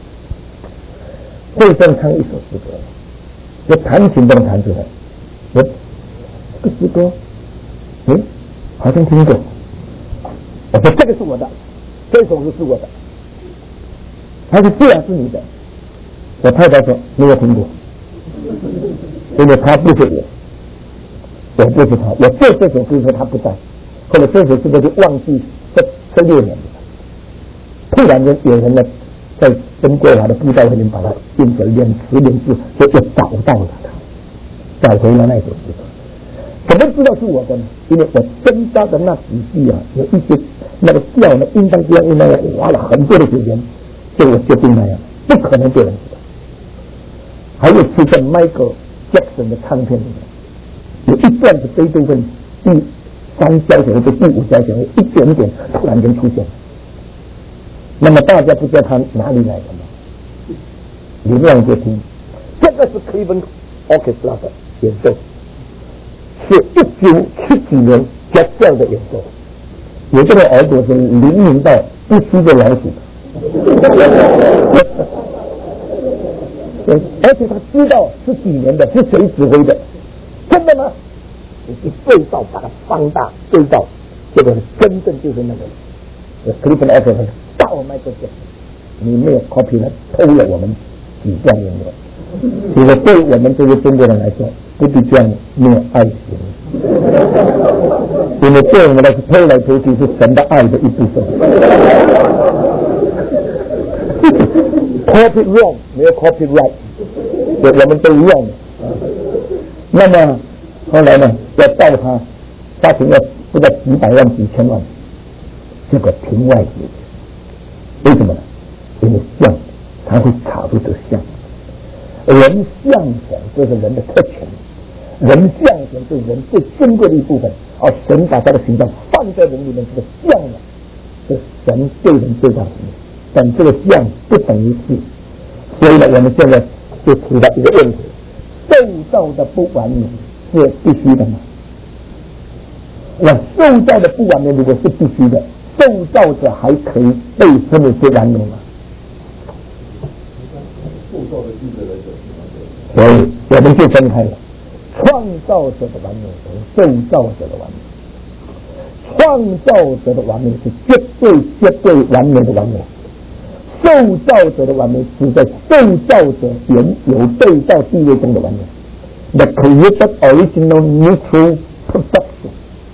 会上唱一首诗歌，我弹琴都能弹出来。我这个诗歌，好像听过。我说这个是我的，这首诗是我的。他说是啊，是你的。我太太说没有听过，因为他不是我，我不是他，我做这首歌说他不在，后来这首诗歌就忘记这6年了。突然间有人呢，在温哥华的布道会里面把它印成连词连字，就找到了他，找回了那首诗歌。怎么知道是我的呢？因为我增加的那几句啊，有一些那个调呢，应当这样应当要花了很多的时间，就我决定那样，不可能别人知道。还有是在 Michael Jackson 的唱片里面，有一段是贝多芬第3交响乐的第5交响乐，一点点突然间出现。那么大家不知道他哪里来的吗？你让就听，这个是 Cleveland Orchestra 的演奏，是1970年 Jackson 的演奏。有这个耳朵是灵敏到不吃的老鼠，而且他知道是几年的，是谁指挥的，真的吗？你去对照，把它放大对照，这个真正就是那个 Cleveland Orchestra 到Michael Jackson，你没有 copy 了，偷了我们几段音乐。其实对我们这些中国人来说，不必这样没有爱心，因为对我们来说，偷来偷去是神的爱的一部分。copy wrong 没有 copy right， 我们都 wrong。那么后来呢，要告他，法庭要不知道几百万几千万，这个庭外解决。为什么呢？因为像他会查出这个像，人像神这是人的特权，人像神是人最珍贵的一部分，而神把他的形象放在人里面，这个像呢，是神对人最大的意义。但这个像不等于是，所以呢，我们现在就提到一个问题：受造的不完美是必须的吗？那受造的不完美如果是必须的，受造者还可以被称为是完美吗？ 受造的具备来讲， 所以我们就分开了，创造者的完美和受造者的完美。创造者的完美是绝对完美的完美， 受造者的完美是在受造者原有被造地位中的完美。The created original neutral perfection，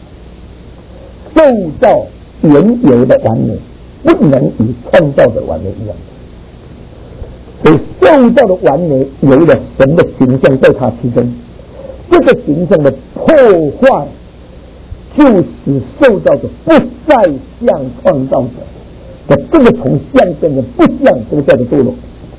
受造原有的完美不能与创造的完美一样，所以受造的完美有了神的形象在它其中，这个形象的破坏就使受造者不再像创造者，这个从像变成不像，这个叫做堕落。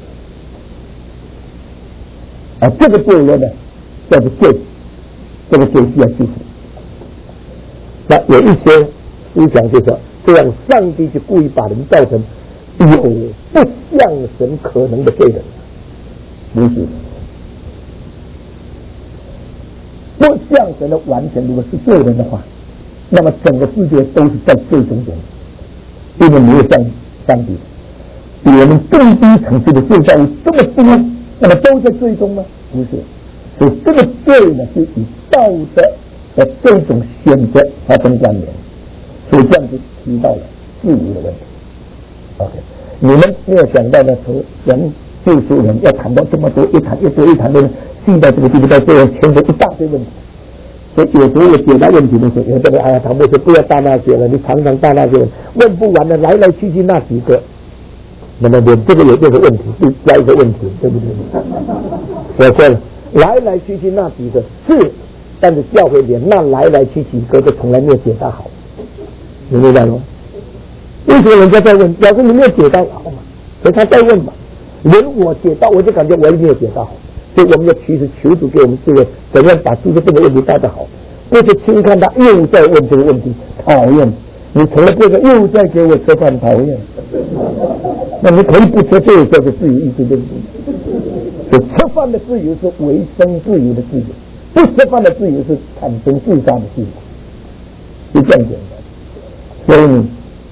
这个堕落呢叫做罪，这个罪需要救赎。那有一些思想就说，这样上帝就故意把人造成有不像神可能的罪人，不是不像神的完全，如果是罪人的话，那么整个世界都是在罪中间，因为没有像上帝比我们更低层次的罪造物这么多，那么都在罪中吗？不是。所以这个罪呢，是与道德的这种选择发生关联，所以这样就提到了自由的问题。OK， 你们没有想到呢，从人救赎人要谈到这么多，一谈的细到这个地步，到最后牵扯一大堆问题。所以有时候我解答问题的时候，有的人唐博士不要大那些了，你常常大那些问不完的，来来去去那几个，那么连这个也变成问题，就加一个问题，对不对？我说了。来来去去那几个是，但是教会连那来来去几个都从来没有解答好，你明白吗？为什么人家在问？表示你没有解答好嘛，所以他在问嘛。连我解答，我就感觉我也没有解答好，所以我们要其实求主给我们智慧，怎样把这个问题答得好。不是轻看他又在问这个问题，讨厌。你从来不会又在给我吃饭，讨厌。那你可以不吃，这也叫做自由意志，对不对？吃饭的自由是维生自由的自由，不吃饭的自由是产生自杀的自由，就这样简单。所以呢，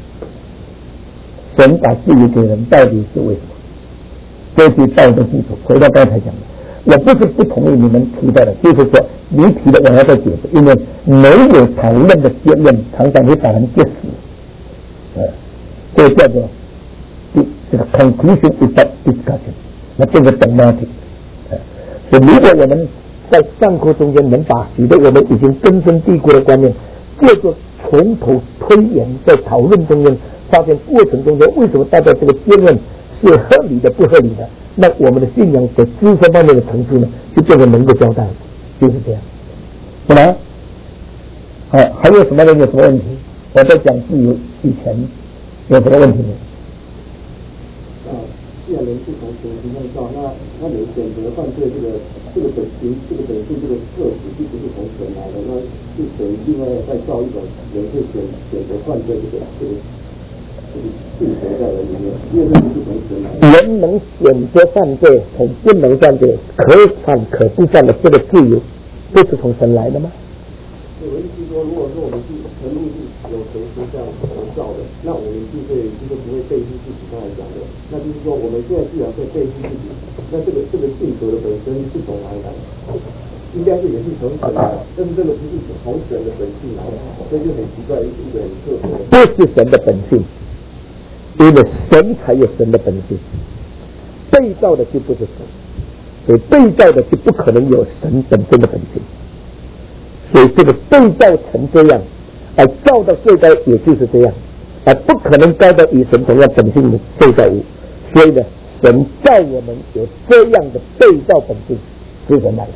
神把自由给人，到底是为什么？这是道德基础。回到刚才讲的，我不是不同意你们提到的，就是说你提的我要再解释，因为没有讨论的结论常常会把人结死。这叫做这个 conclusion without discussion。那这个dogmatic，所以如果我们在上课中间能把许多我们已经根深蒂固的观念，借着从头推演，在讨论中间发现过程中间为什么大家这个结论是合理的不合理的，那我们的信仰在知识方面的层次呢，就变得能够交代，就是这样。是吧？还有什么人有什么问题？我在讲自由以前有什么问题呢？ 既然人是从神形象造，那你选择犯罪这个本性，这个特质并不是从神来的，那是神另外再造一种人会选择犯罪这个性格在人里面，因为这不是从神来的。 人能选择犯罪，从不能犯罪，可犯可不犯的这个自由，不是从神来的吗？ 我的意思说，如果说我们是人路是有神形象所造的，那我们就不会背弃自己刚才讲的。那就是说，我们现在既然会背弃自己，那这个性格的本身是从哪里来的？应该是也是从神来的，但是这个不是从神的本性来的，所以就很奇怪，一个很特殊的。 不是神的本性，因为神才有神的本性，被造的就不是神，所以被造的就不可能有神本身的本性。所以这个被造成这样，而造到最高也就是这样，而不可能高到与神同样本性的受造物。所以呢，神造我们有这样的被造本性，是神来的，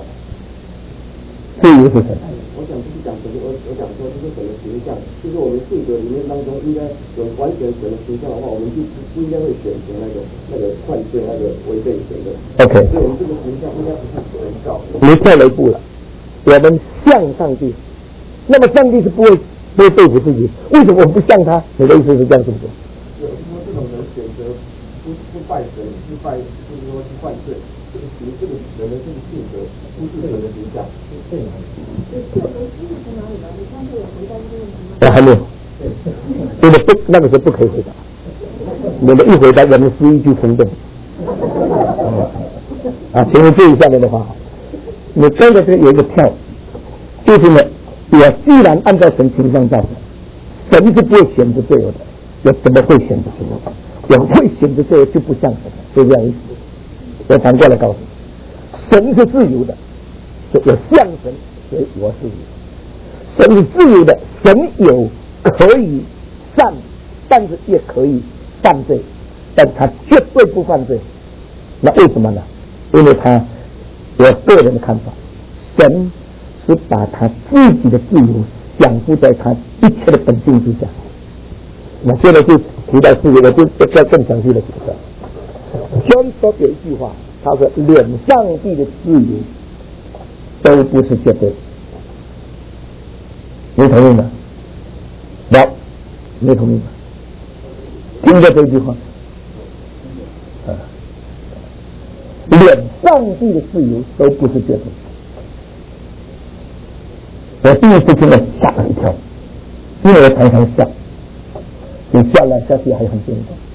自由是神来的。 我想就是讲神，我讲说就是神的形象，就是我们性格里面当中应该有完全神的形象的话，我们就不应该会选择那个犯罪、那个违背神的。 OK， 所以我们这个形象应该不是神造的。 你跳了一步了。我们像上帝，那么上帝是不会对付自己，为什么我们不像他？你的意思是这样，是不是？ 有说这种人选择不拜神，就是说去犯罪，这个人的这个性格不是神的形象。 我还没有，因为那个时候不可以回答，你们一回答我们失一句冲动。请问注意下面的话。你跟着这个有一个跳，就是呢，我既然按照神形象造，神是不会选择罪恶的，我怎么会选择罪恶？ 我会选择这个就不像神了，就这样意思。我反过来告诉你，神是自由的，所以我像神，所以我是有。神是自由的，神有可以善，但是也可以犯罪，但他绝对不犯罪。那为什么呢？因为我个人的看法，神是把他自己的自由享福在他一切的本性之下。那现在就提到自由，我就要更详细的解释。John Stott 有一句话，他说：“连上帝的自由都不是绝对。”你同意吗？你同意吗？听着这句话，连上帝的自由都不是绝对。我第一次听了吓了一跳，因为我常常笑，你笑来笑去还很简单，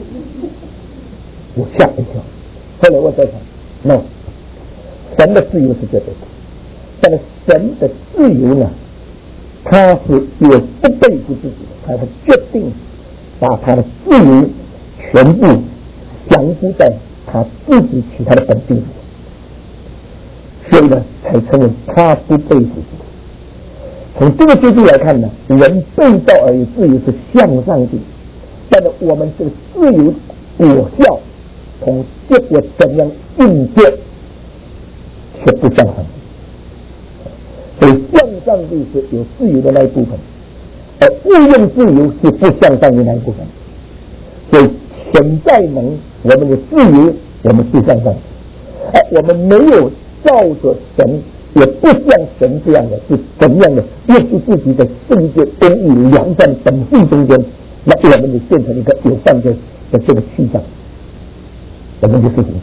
我吓一跳。后来我在想 ，no， 神的自由是绝对的，但是神的自由呢，他是有不背负自己的，他是决定把他的自由全部降服在他自己其他的本性，所以呢，才称为他不背负自己。从这个角度来看呢，人被造而有自由是向上帝，但是我们这个自由果效从结果怎样应验，却不向上帝。所以向上帝是有自由的那一部分，而误用自由是不向上的那一部分。所以潜在能我们的自由，我们是向上帝，而我们没有照着神，也不像神这样的，是怎样的约束自己的圣洁、公义、良善本性中间，那我们就变成一个有犯罪的这个趋向，我们就是如此。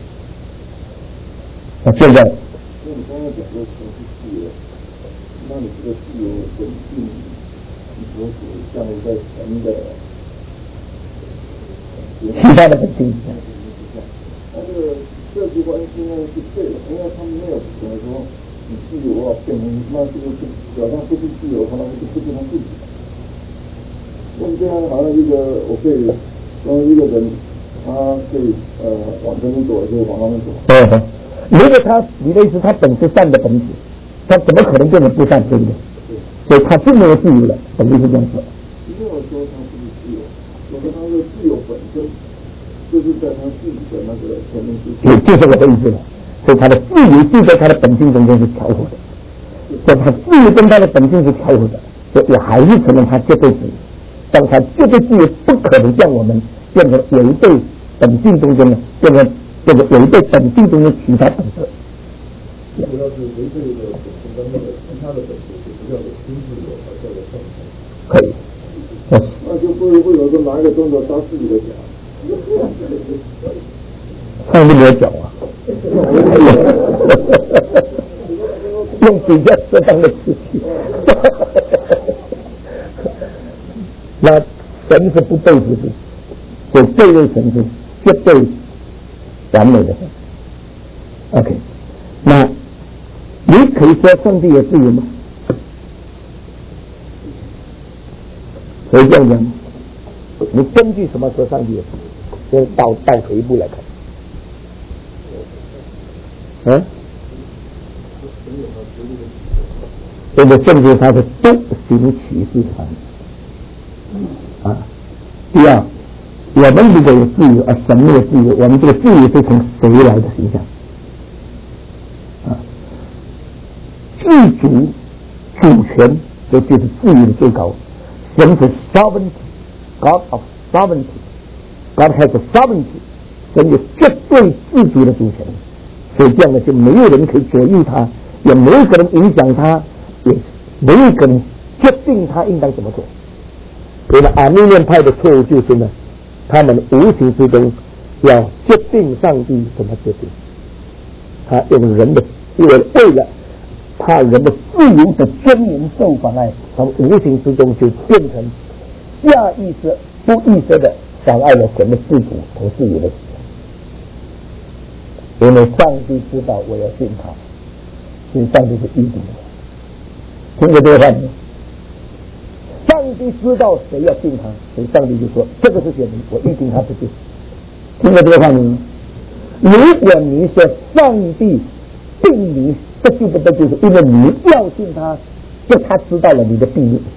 那现在， 那你刚刚讲的神是自由，那你这个自由本性，你所降临在神的其他的本性， 那这句话应该是对的，因为他们没有怎么说你自由啊，变成那这个表达不是自由，可能就不是他自己。那么这样好像一个我可以让一个人，他可以往这边走就往那边走。 对。如果你的意思他本是善的本质，他怎么可能变成不善，对不对？所以他就没有自由了，本质是这样子。 没有说他不是自由，我说他的自由本身就是在他自己的那个前面就是我的意思了。所以他的自由就在他的本性中间是调和的，所以他自由跟他的本性是调和的，所以我还是承认他绝对自由，但他绝对自由不可能像我们变成违背本性中间的，变成这个违背本性中的其他本质。 如果要是违背了本性跟那个其他的本质，就不叫做新自由，而叫做上自由。 可以。 那就不会有说拿一个动作扎自己的脚。 上帝没有脚啊。用比较适当的词句。那神是不背负自己，所以这位神是绝对完美的神。OK， 那你可以说上帝有自由吗？可以这样讲吗？你根据什么说上帝有自由？倒退一步来看。这个圣经它是独行其事啊。第二，我们如果有自由，而神没有自由，我们这个自由是从谁来的形象？自主、主权，这就是自由的最高。神是 sovereignty， God of sovereignty，God has a sovereignty， 神有绝对自主的主权。所以这样的就没有人可以左右他，也没有可能影响他，也没有可能决定他应当怎么做。所以阿密念派的错误就是呢，他们无形之中要决定上帝怎么决定，他用人的为了怕人的自由的尊严受妨碍，他们无形之中就变成下意识不意识的妨碍了神的自主和自由的。因为上帝知道我要信他，所以上帝是一定的。听过这个话没有？上帝知道谁要定他，所以上帝就说这个是选民，我预定他不定。听过这个话没有？如果你说上帝定你这就不得，就是因为你要定他，就他知道了你的定力，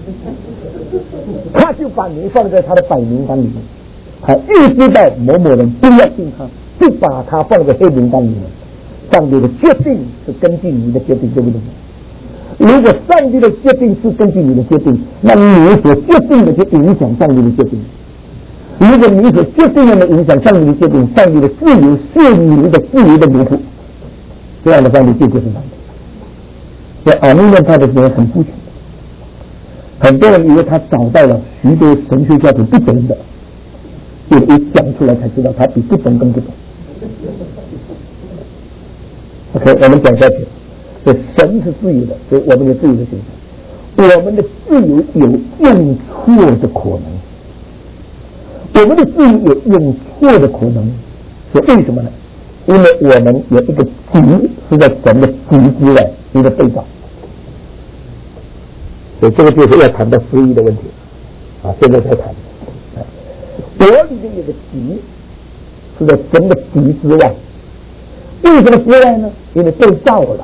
他就把你放在他的白名单里面，他预知道某某人不要定他，就把他放在黑名单里面。上帝的决定是根据你的决定，对不对？如果上帝的决定是根据你的决定，那你所决定的就影响上帝的决定。如果你所决定的影响上帝的决定，上帝的自由是你的自由的奴仆，这样的上帝就不是上帝。在阿明念派的时候很肤浅，很多人以为他找到了许多神学家庭不懂的，就一讲出来才知道他比不懂更不懂。OK， 我们讲下去。所以神是自由的，所以我们有自由的形象。我们的自由有用错的可能，我们的自由有用错的可能，是为什么呢？因为我们有一个己是在神的己之外，一个被造。所以这个就是要谈到私欲的问题啊，现在才谈。我里面有个己是在神的己之外，为什么之外呢？因为被造了。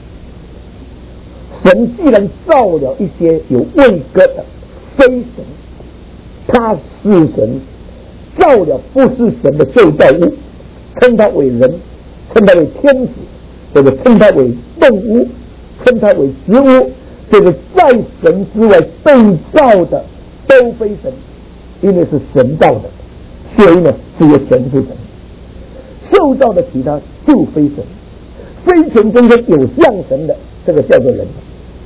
神既然造了一些有位格的非神，他是神，造了不是神的受造物，称他为人，称他为天使，或者称他为动物，称他为植物，这个在神之外被造的都非神，因为是神造的，所以呢只有神是神，受造的其他就非神，非神中间有像神的，这个叫做人。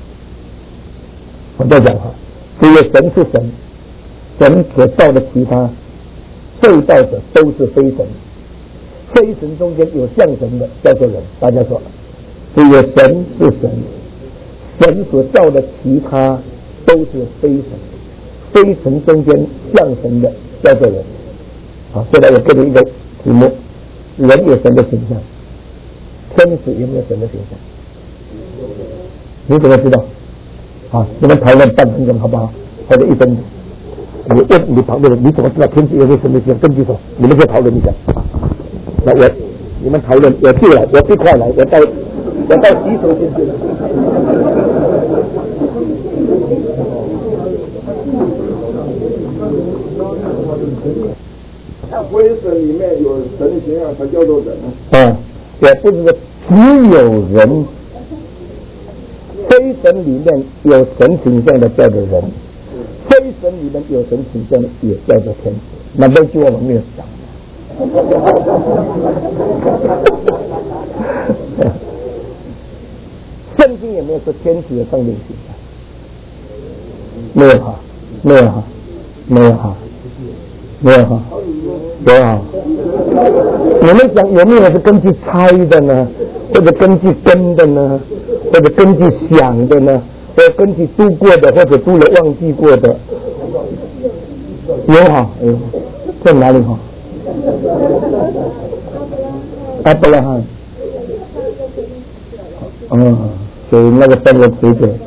我再讲哈，只有神是神，神所造的其他受造者都是非神，非神中间有像神的叫做人。大家说，只有神是神，神所造的其他都是非神，非神中间像神的叫做人。好，现在我给你一个题目：人有神的形象，天使有没有神的形象？你怎么知道？啊，你们讨论半分钟好不好？或者1分钟？你问你旁边人，你怎么知道天使有没有神的形象？根据说，你们先讨论一下。那你们讨论，我进来，我最快来，我到洗手间去。 非神里面有神的形象才叫做人。 也不是说只有人。非神里面有神形象的叫做人，非神里面有神形象的也叫做天使。那这句话我没有讲。圣经也没有说天使有上帝形象，没有哈，没有哈，没有哈，没有哈，有啊。你们讲有没有是根据猜的呢，或者根据跟的呢？或者根据想的呢，或者根据读过的，或者读了忘记过的，有哈，有在哪里哈？阿伯拉罕，所以那个三个学者，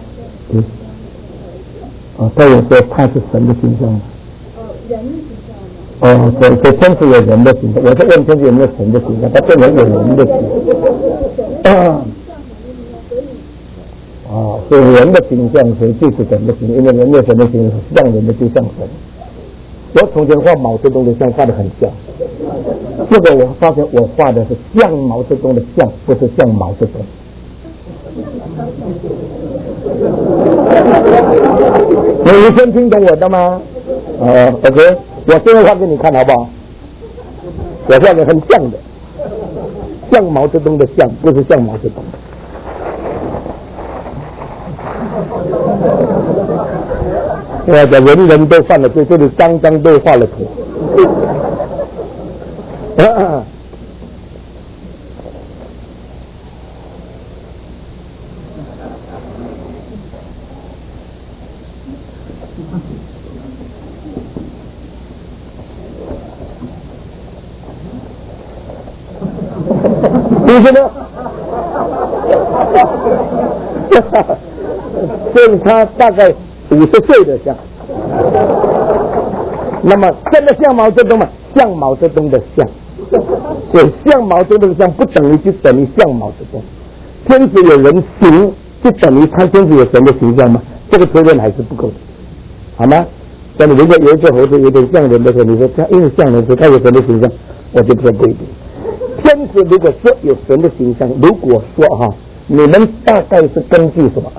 他有说他是神的形象。人的形象。所以天使有人的形象，我在问天使有没有神的形象，他证明有人的形象。所以人的形象所以就是神的形象，因为人的神的形象是像人的就像神。我从前画毛泽东的像画得很像，结果我发现我画的是像毛泽东的像，不是像毛泽东。你先听懂我的吗？OK， 我现在画给你看好不好？我画的很像的，像毛泽东的像，不是像毛泽东。现在讲人人都犯了罪，这里张都画了图。听什么？所以他大概50岁的像那么真的像毛泽东吗？像毛泽东的像，所以像毛泽东的像不等于就等于像毛泽东。天子有人形，就等于他天子有神的形象吗？这个推论还是不够的，好吗？那么如果有一只猴子有点像人的时候，你说他因为像人，所以他有神的形象，我就说不一定。天子如果说有神的形象，如果说哈，你们大概是根据什么？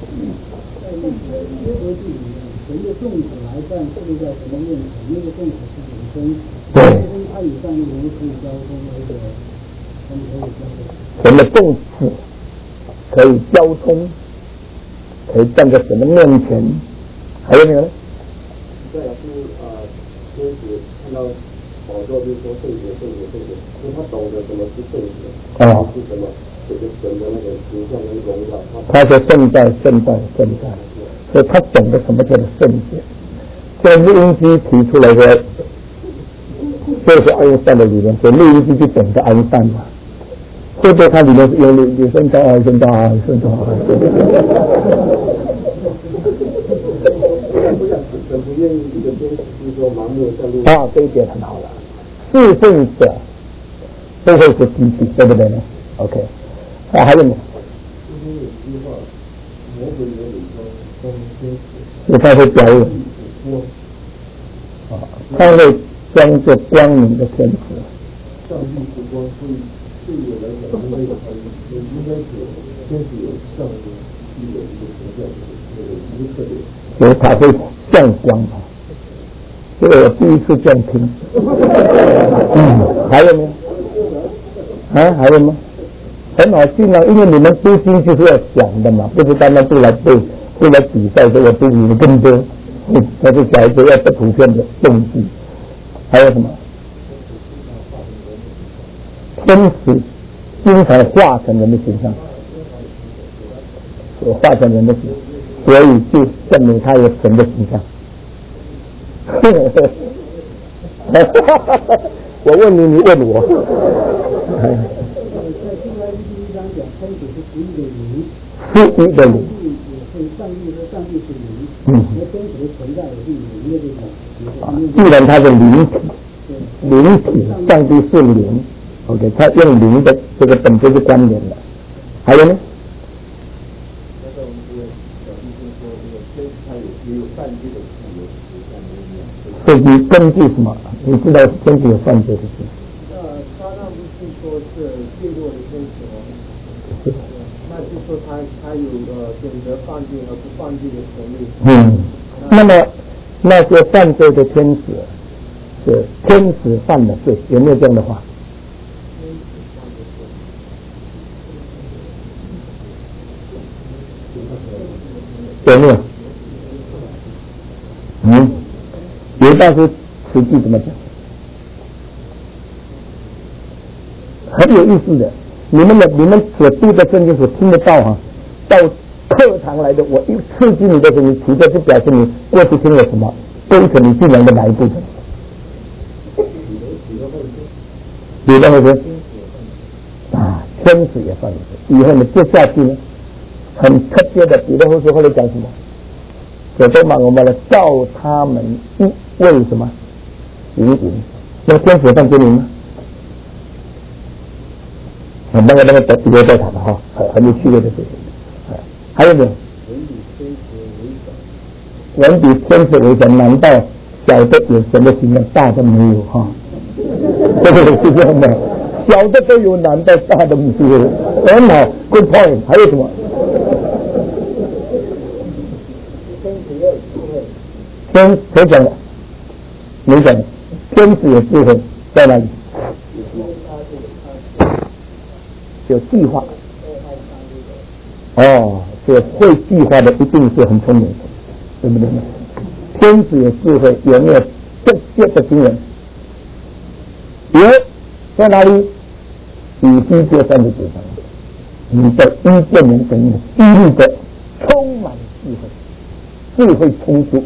神的众子来战，是不是在什么面前？那个众子是永生， 对， 他与上一人可以交通，而且他们可以交通。 神的众子可以交通，可以站在神的面前，还有没有呢？ 在老师天使看到宝座就是说圣洁，所以他懂得什么是圣洁，是什么这个神的那个形象跟荣耀。 他说圣在，所以他懂得什么叫做圣洁。这录音机提出来说，这是爱因斯坦的理论，所以录音机就等着爱因斯坦嘛。会不会他理论是有圣到爱，圣到爱，圣到爱？ 神不愿意一个天使就是说盲目的上路。 这一点很好了。侍奉者都会是机器，对不对呢 ？OK。还有呢？所以他会表演。他会装作光明的天使。 上帝是光，所以对我来讲，应该是天使有上帝有一个形象，一个特点。 所以他会像光嘛。这个我第一次这样听。还有没有？还有吗？很好听啊，因为你们读经就是要想的嘛，不是单单读来背，读来比赛，所以我读你们更多。但是小孩子要不普遍的动机。还有什么？天使经常化成人的形象，化成人的形象，所以就证明他有神的形象。我问你，你问我。 在新约第1章讲，天使是属于的灵， 属于的灵， 所以上帝是灵，而天使的存在也是灵的这种。 既然他是灵体，上帝是灵 ，OK， 他用灵的这个本质是关联的。还有呢？所以你根据什么？你知道天使有犯罪的事？ 他那不是说是坠落的天使吗？那就说他有选择犯罪而不犯罪的权利。 那么那些犯罪的天使是天使犯了罪，有没有这样的话？有没有？有一段是实际怎么讲？很有意思的，你们所读的圣经所听得到哈，到课堂来的，我一刺激你的时候，你提的就表示你过去听了什么，跟着你进来的哪一部分？彼得会说天使也犯了罪。以后呢，接下去呢，很特别的，彼得会说后来讲什么？所以嘛，我们来照他们为什么行淫？那天使犯罪吗？那个彼得在谈的哈，很有趣味的事情。还有没有？人比天使为神，难道小的有神的形象，大的没有哈？这个是这样的，小的都有，难道大的没有？很好 ，good point。还有什么？谁讲的？你讲的。天使有智慧在哪里？有计划。所以会计划的一定是很聪明的，对不对？天使有智慧，有没有这些的经验？有，在哪里？以西结3的地方，你的伊甸园等于激励的充满智慧充足。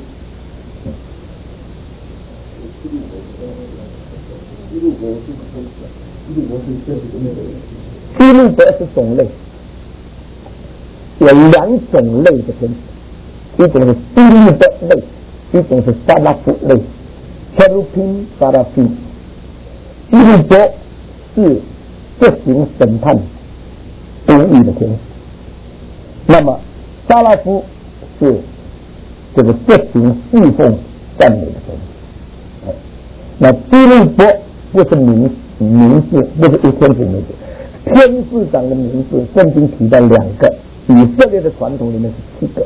基路伯是种类，有2种类的天使，一种是基路伯类， 一种是萨拉夫类 ，Cherubim Seraphim， 基路伯是执行审判公义的天使，那么萨拉夫是这个执行侍奉赞美的天使。那基路伯不是名字，不是一天使名字，天使长的名字，圣经提到2个，以色列的传统里面是7个。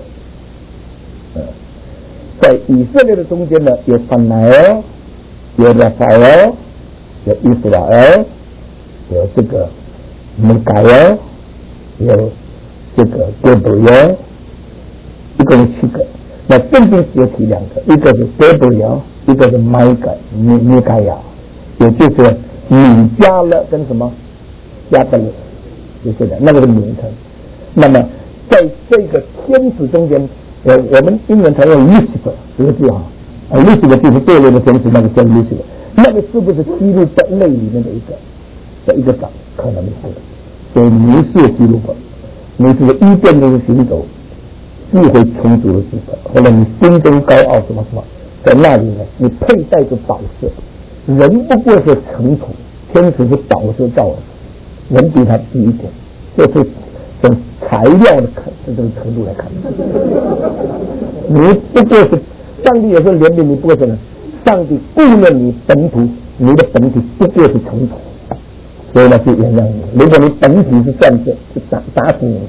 在以色列的中间呢，有法乃尔，有拉法尔，有以斯拉尔，有这个米盖尔，有这个哥布尔，一共有7个。那圣经只提2个，一个是哥布尔，一个是米盖亚，也就是米迦勒跟什么加德勒，就是的，那个是名称。那么在这个天使中间，我们英文常用 Lucifer 这个字啊，Lucifer 就是堕落的天使，那个叫 Lucifer， 那个是不是基路伯类里面的一个长？可能是，所以你是基路伯，你是个伊甸中行走智慧充足的资格，或者你心中高傲什么什么，在那里呢，你佩戴着宝石，人不过是尘土，天使是宝石造的，人比他低一点，就是从材料的这种程度来看，你不过是上帝有时候怜悯你，不过是上帝顾念你本土，你的本体不过是尘土，所以呢就原谅你。如果你本体是钻石，就打死你。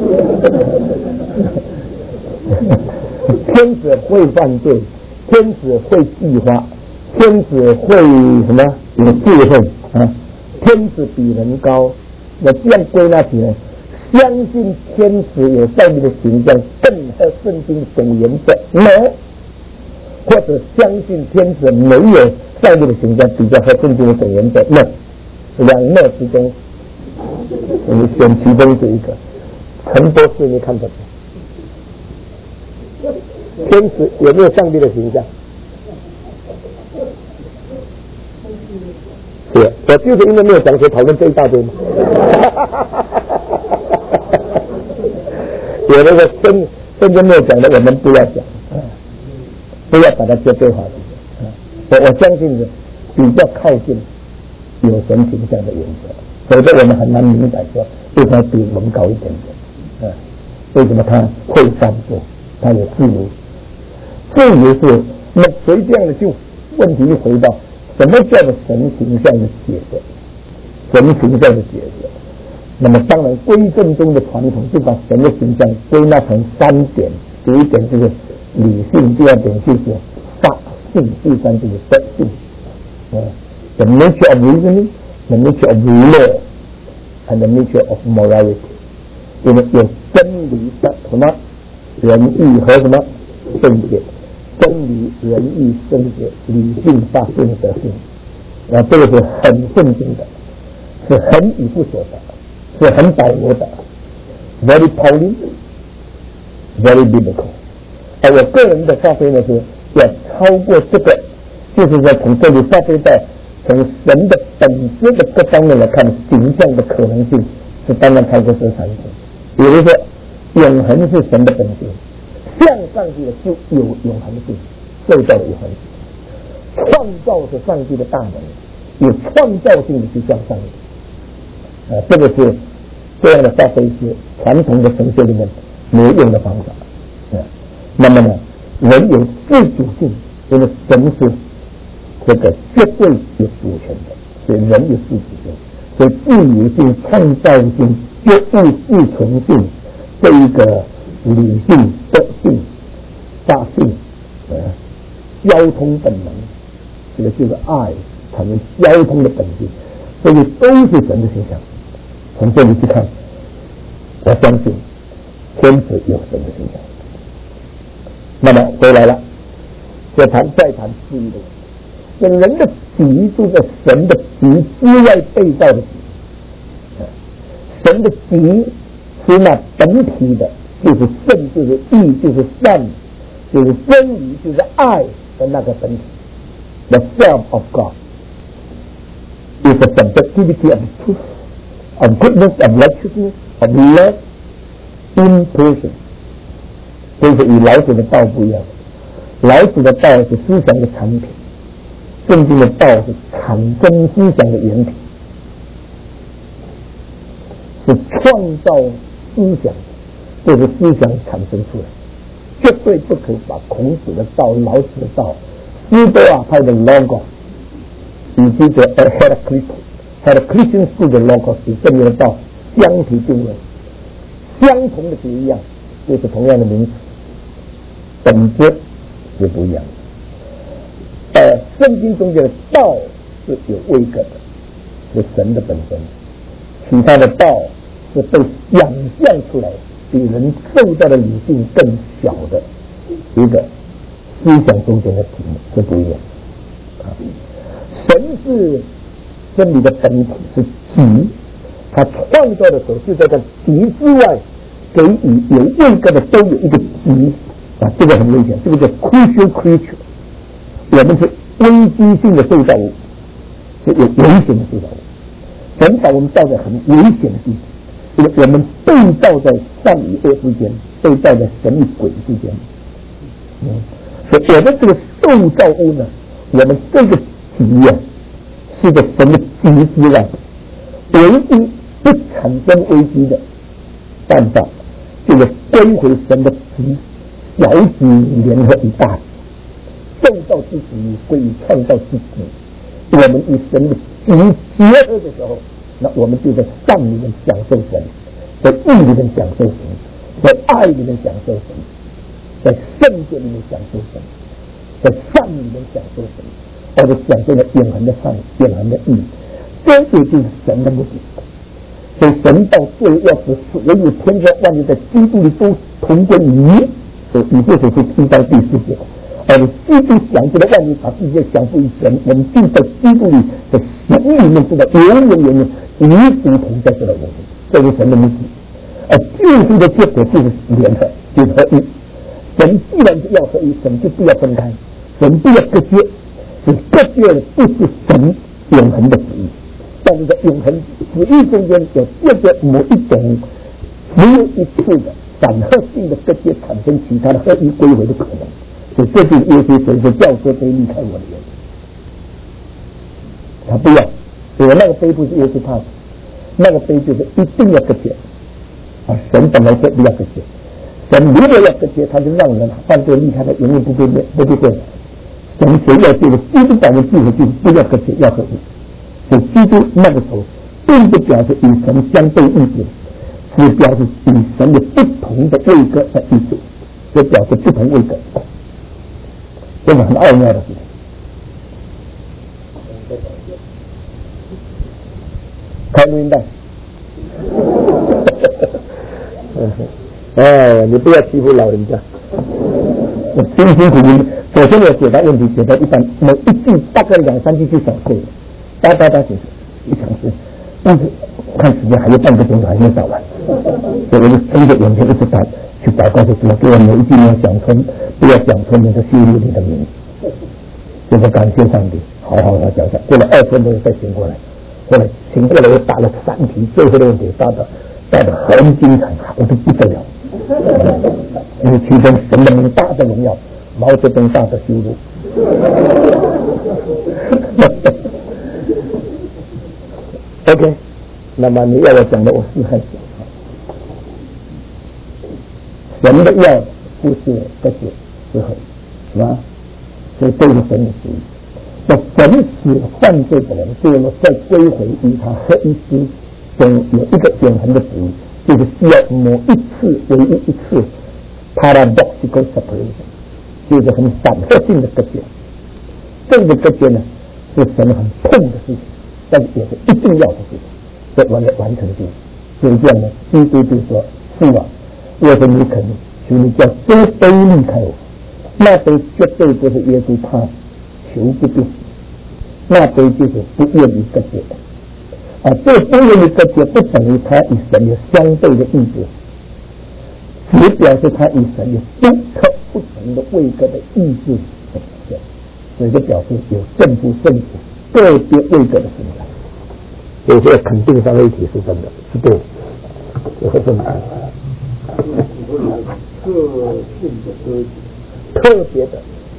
天使会犯罪，天使会计划，天使会什么有智慧啊？天使比人高，那这样归纳起来，相信天使有上帝的形象，更和圣经总原则 no， 或者相信天使没有上帝的形象，比较和圣经的总原则 no， 2 no 之中，你选其中这一个。陈博士，你看到没？天使有没有上帝的形象？是，我就是因为没有讲，所以讨论这一大堆嘛。有那个真正没有讲的，我们不要讲，不要把它绝对化。我相信是比较靠近有神形象的原则，否则我们很难明白说为什么比我们高一点点。为什么他会犯罪？他有自由，这也是那所以这样的就问题一回到什么叫做神形象的解释？神形象的解释，那么当然归正中的传统就把神的形象归纳成3点，第一点就是理性，第2点就是法性，第3就是德性。The nature of reasoning, the nature of law, and the nature of morality。有真理的什么仁义和什么圣洁，真理、仁义、圣洁、理性、法性、德性，这个是很圣经的，是很以弗所的，是很保罗的 ，very Pauline, very biblical。而我个人的发挥呢是要超过这个，就是说从这里发挥到从神的本质的各方面来看，形象的可能性是当然超过这3种。比如说，永恒是神的本性，像上帝的就有永恒性，受到了永恒性。创造是上帝的大能，有创造性的去向上帝。这个是这样的发挥是传统的神学里面没用的方法。那么呢，人有自主性，因为神是这个绝对有主权的，所以人有自主性，所以自由性、创造性、觉悟自存性，这一个理性、德性、大性、交通本能，这个就是爱成为交通的本性，这些都是神的形象。从这里去看，我相信天使有神的形象。那么回来了，再谈质疑的问题，人的己就在神的己之外被造的己。神的己是那本体的，就是圣，就是义，就是善，就是真理，就是爱的那个本体。The self of God is the subjectivity of truth, of goodness, of righteousness, of love in person。这是与老子的道不一样。 老子的道是思想的产品，圣经的道是产生思想的原体，是创造思想，这个思想产生出来，绝对不可以把孔子的道、老子的道、斯多亚派的 logos 以及这 Heraclitian school 的 logos 与正面的道相提并论，相同的是一样，就是同样的名词，本质是不一样的。圣经中间的道是有位格的，是神的本身，其他的道是被想象出来，比人受到的理性更小的一个思想中间的题目是不一样的。神是真理的本体，是极，他创造的时候就在这极之外给予有位格的都有一个极啊，这个很危险，这个叫 crucial creature， 我们是危机性的受造物，是有危险的受造物。神把我们造在很危险的地方，因为我们被造在善与恶之间，被造在神与鬼之间。所以我们这个受造物呢，我们这个极啊，是在神的极之外，唯一不产生危机的办法，就是归回神的极，小极联合于大极，受造之极归于创造之极。我们与神的极结合的时候，那我们就在善里面享受神，在义里面享受神，在爱里面享受神，在圣洁里面享受神，在善里面享受神，或者享受了永恒的善、永恒的义，这就是神的目的。所以神到最后要使所有天下万物在基督里都同归于一，所以以弗所书1章第4节，而基督降服了万物，把世界降服于神，我们就在基督里的神里面知道永远与主同在这个永恒，这是神的目的。而救赎的结果就是联合，就是合一。神既然是要合一，神就不要分开，神不要割绝，所以割绝的不是神永恒的旨意，但是在永恒旨意中间有这个某一种只有一次的反合性的割绝，产生其他的合一归回的可能。所以这就是耶稣神说教唆杯离开我的人，他不要，我那个杯不是耶稣怕的，那个杯就是一定要割绝啊！神本来就不要割绝，神如果要割绝，他就让人犯罪离开他，永远不会变。神谁要这个基督把我们聚合，就不要割绝，要合一。所以基督那个时候并不表示与神相对意志，只表示与神的不同的位格的意志，就表示不同位格。这个很奥妙的事情。开录音带。哎，你不要欺负老人家。我辛辛苦苦，首先我解答问题，解答一般，每一句大概2-3句就想对了，哒解释一想是，但是看时间还有半个钟头还没找完，所以我就睁着眼睛一直打去祷告，就说给我每一句要想通，不要讲错你的修理你的名字，就是感谢上帝，好讲。过了2分钟再醒过来，后来醒过来我打了3题，最后的问题打得很精彩，我都不得了。因为其中神的名大的荣耀，毛泽东大的羞辱。OK， 那么你要我讲的我试看神的要不是割绝之后，是吧？所以这是神的旨意。那神使犯罪的人最后再归回于他合一之中有一个永恒的旨意，就是需要某一次唯一一次 paradoxical separation， 就是很反射性的割绝。这个割绝呢是神很痛的事情，但是也是一定要的事情，所以完成的。所以这样呢，基督就说：“父啊，若是你肯，求你叫这杯离开我。”那杯绝对不是耶稣他求不定，那杯就是不愿意割绝的。这个不愿意割绝不等于他与神有相对的意志，只表示他与神有独特不同的位格的意志的表现，所以就表示有圣父圣子个别位格的存在。所以这个肯定上的一体是真的，是对的，这是正常的。特别的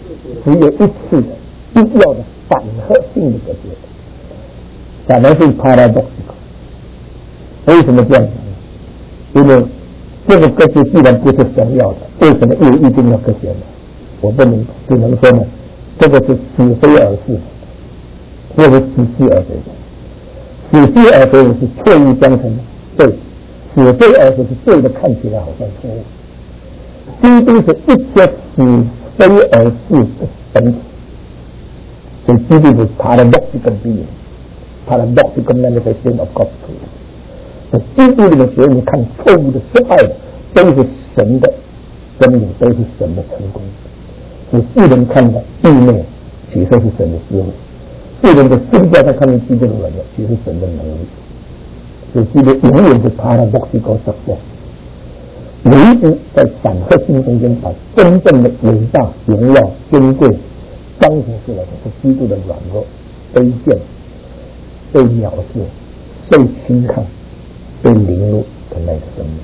只有一次的必要的反合性的隔绝，反而是 paradoxical。为什么这样讲呢？因为这个隔绝既然不是神要的，为什么又一定要隔绝呢？我不能，只能说呢，这个是是非而是，或者是似是而非。似是而非是错误相成对，是非而非是对的，看起来好像错误。基督是一切是非而是的本体，所以基督是 paradoxical being，paradoxical manifestation of God's truth。在基督里面，所以你看错误的、失败的，都是神的真理，都是神的成功。所以世人看到地面，其实是神的智慧；世人的身教，他看见基督的软弱，其实是神的能力。所以基督永远是 paradoxical success。唯一在反合性中间，把真正的伟大、荣耀、尊贵彰显出来的是基督的软弱、卑贱、被藐视、受轻看、被凌辱的那个生命。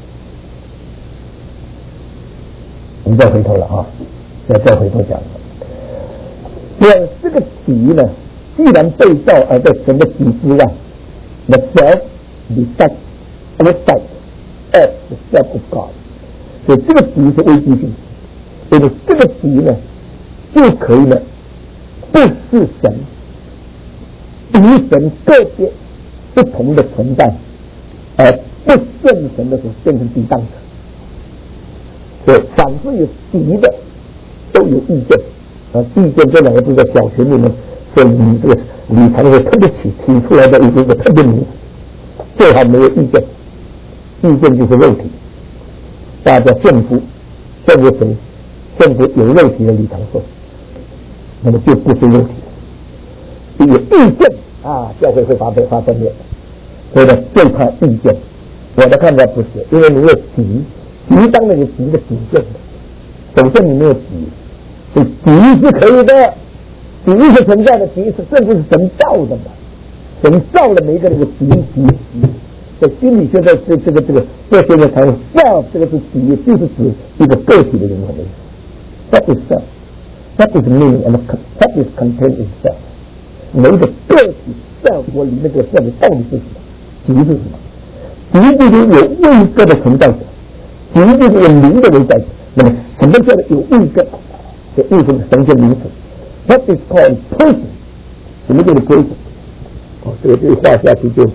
我们再回头了啊，再回头讲了。这个己呢，既然被造而在神的己之外 ，the self besides outside of the self of God， 所以这个己是危机性，所以这个己呢，就可以呢，不是神，与神个别不同的存在，而不圣神的时候变成抵挡者。所以凡是有敌的都有意见意见这两个字在小学里面是你这个礼堂会特别提出来的一个特别名词，最好没有意见，意见就是肉体，大家顺服谁？顺服有肉体的礼堂说，那么就不是肉体的。有意见教会会发分裂，所以呢最怕意见。我的看法不是，因为你有敌当然有敌的底线的，首先你没有敌，所以敌是可以的，敌是存在的，敌是甚至是神造的嘛，神造了每一个人的敌，在心理学的这些人才会 self 这个是敌，就是指一个个体的灵魂的意思。That is self, that is meaning, and that is contained in self。每一个个体 self 我里面这个 self 到底是什么？敌是什么？敌就是有位格的存在者。敌就是有灵的为在者，那么什么叫做有位格？这位格的神圣名词 ，That is called person。什么叫做 person？ 这个画下去就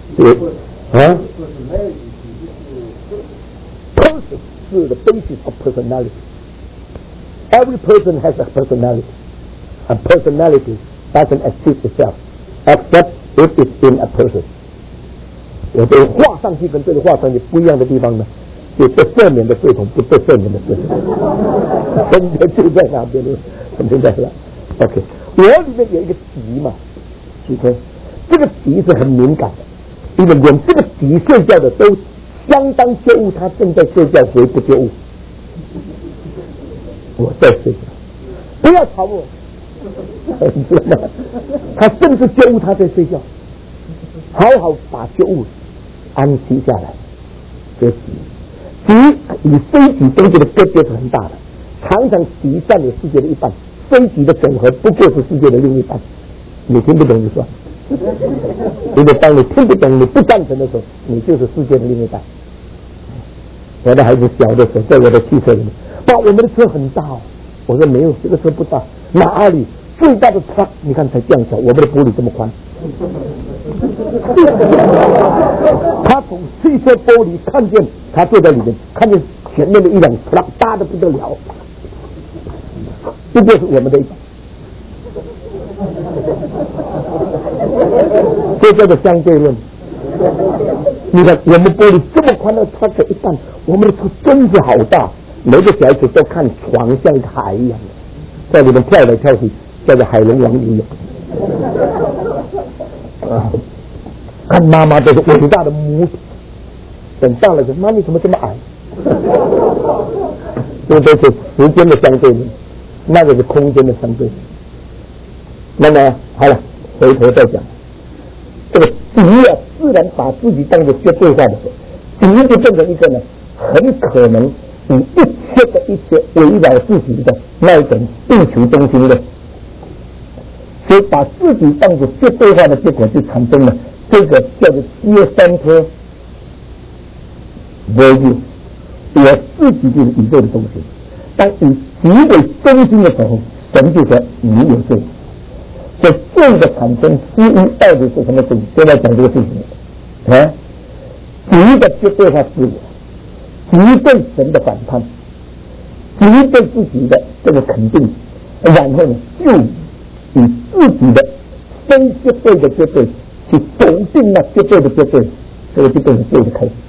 person 是 the basis of personality。Every person has a personality. A personality doesn't exist itself, except if it's in a person。我这个画上去跟这个画上去不一样的地方呢？有被赦免的罪同不被赦免的罪，分别就在哪边呢？明白了 ？OK， 我里面有一个己嘛，其实这个己是很敏感的，因为连这个己睡觉的都相当觉悟，他正在睡觉，谁不觉悟？我在睡觉，不要吵我，你知道吗？他甚至觉悟他在睡觉，好好把觉悟安息下来，这己。己与非己中间的隔绝是很大的，常常己占有世界的一半，非己的整合不过是世界的另一半。你听不懂就算，因为当你听不懂、你不赞成的时候，你就是世界的另一半。我的孩子小的时候，在我的汽车里面，我们的车很大哦。我说没有，这个车不大，哪里最大的车？你看才这样小，我们的玻璃这么宽。他从汽车玻璃看见他坐在里面，看见前面的一辆车大的不得了，这就是我们的一半。这叫做相对论。你看我们玻璃这么宽的车的一半，我们的车真是好大，每个小孩子都看床像一个海一样的，在里面跳来跳去，叫做海龙王游泳。看妈妈都是伟大的母体，等上来说妈咪怎么这么矮？这都是时间的相对论，那个是空间的相对论。那么好了，回头再讲这个己自然把自己当作绝对化的时候，己就变成一个呢，很可能以一切围绕自己的那一种地球中心论，所以把自己当作绝对化的结果，就产生了这个叫做center value， 我自己就是宇宙的中心。当以极为中心的时候，神就说你有罪。所以罪的产生之一到底是什么罪？现在讲这个事情啊，极的绝对化自我，极对神的反叛，极对自己的这个肯定，然后呢，就以自己的非绝对的绝对去否定那绝对的绝对，这个就变成罪的开始。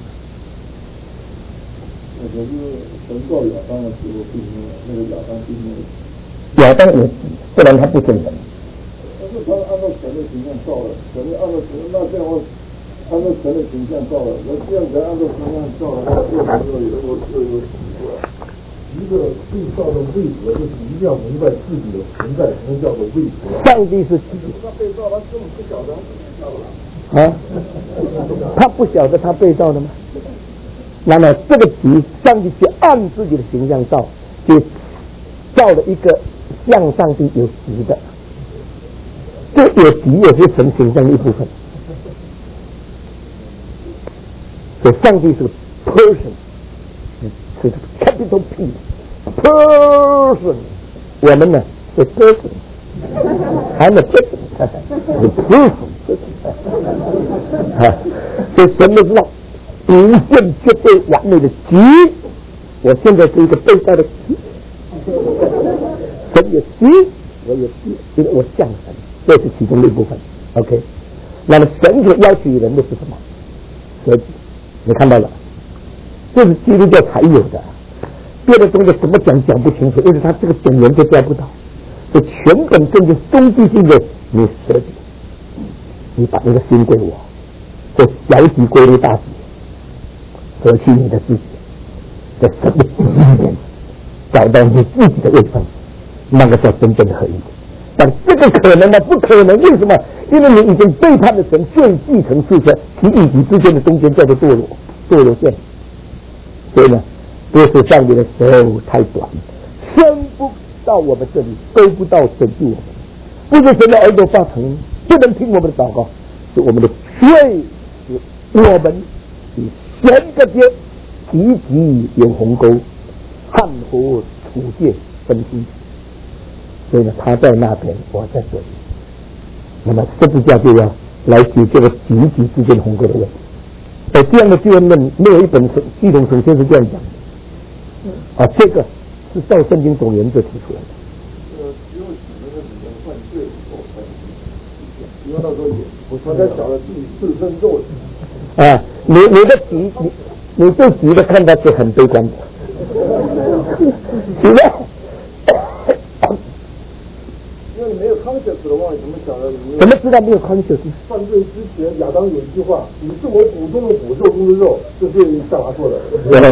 可是神造亚当的时候，并没有那个亚当并没有。 亚当也是，不然他不是人。 但是他按照神的形象造了，神按照神，那这样的话，按照神的形象造了，那这样人按照形象造的话，又有一个被造的位格，就是一定要明白自己的存在，什么叫做位格。 上帝是他被造，他根本不晓得他自己造了。 啊，他不晓得他被造的吗？那么这个极，上帝去按自己的形象造，就造了一个像上帝有极的，这有极也是神形象的一部分。所以上帝是个 person， 是 capital P person， 我们呢是 person，I'm a person， 是 person， 所以神的是无限绝对完美的极，我现在是一个被造的极，神也极，我也极，因为我像神，这是其中的一部分。OK， 那么神所要求人的是什么？舍己，你看到了，这是基督教才有的，别的宗教怎么讲不清楚，因为他这个本源就教不到。所以全本圣经终极性的，你舍己，你把那个心归我，这小己归于大己。舍弃你的自己，在神的意里面找到你自己的位分，那个叫真正的合一。但这个可能吗？不可能。为什么？因为你已经背叛了神，罪继承事实，其与己之间的中间叫做堕落线。所以呢，不是上帝的手太短，伸不到我们这里，勾不到拯救我们。不是神的耳朵发疼，不能听我们的祷告，是我们的罪，是我们与神的间极有鸿沟，汉河楚界分析。所以呢，他在那边，我在这里。那么十字架就要来解这个极之间鸿沟的问题。而这样的救恩论，没有一本系统首先是这样讲的。这个是照圣经总原则提出来的。 只有指那个里面犯罪以后才因为到时候我才晓得自己自身肉体。 你的极，你对极的看法是很悲观的，是吧？ 因为你没有 conscious 的话，你怎么晓得？ 怎么知道没有 conscious？ 犯罪之前，亚当有一句话：“你是我骨中的骨，肉中的肉。”这是干嘛说的？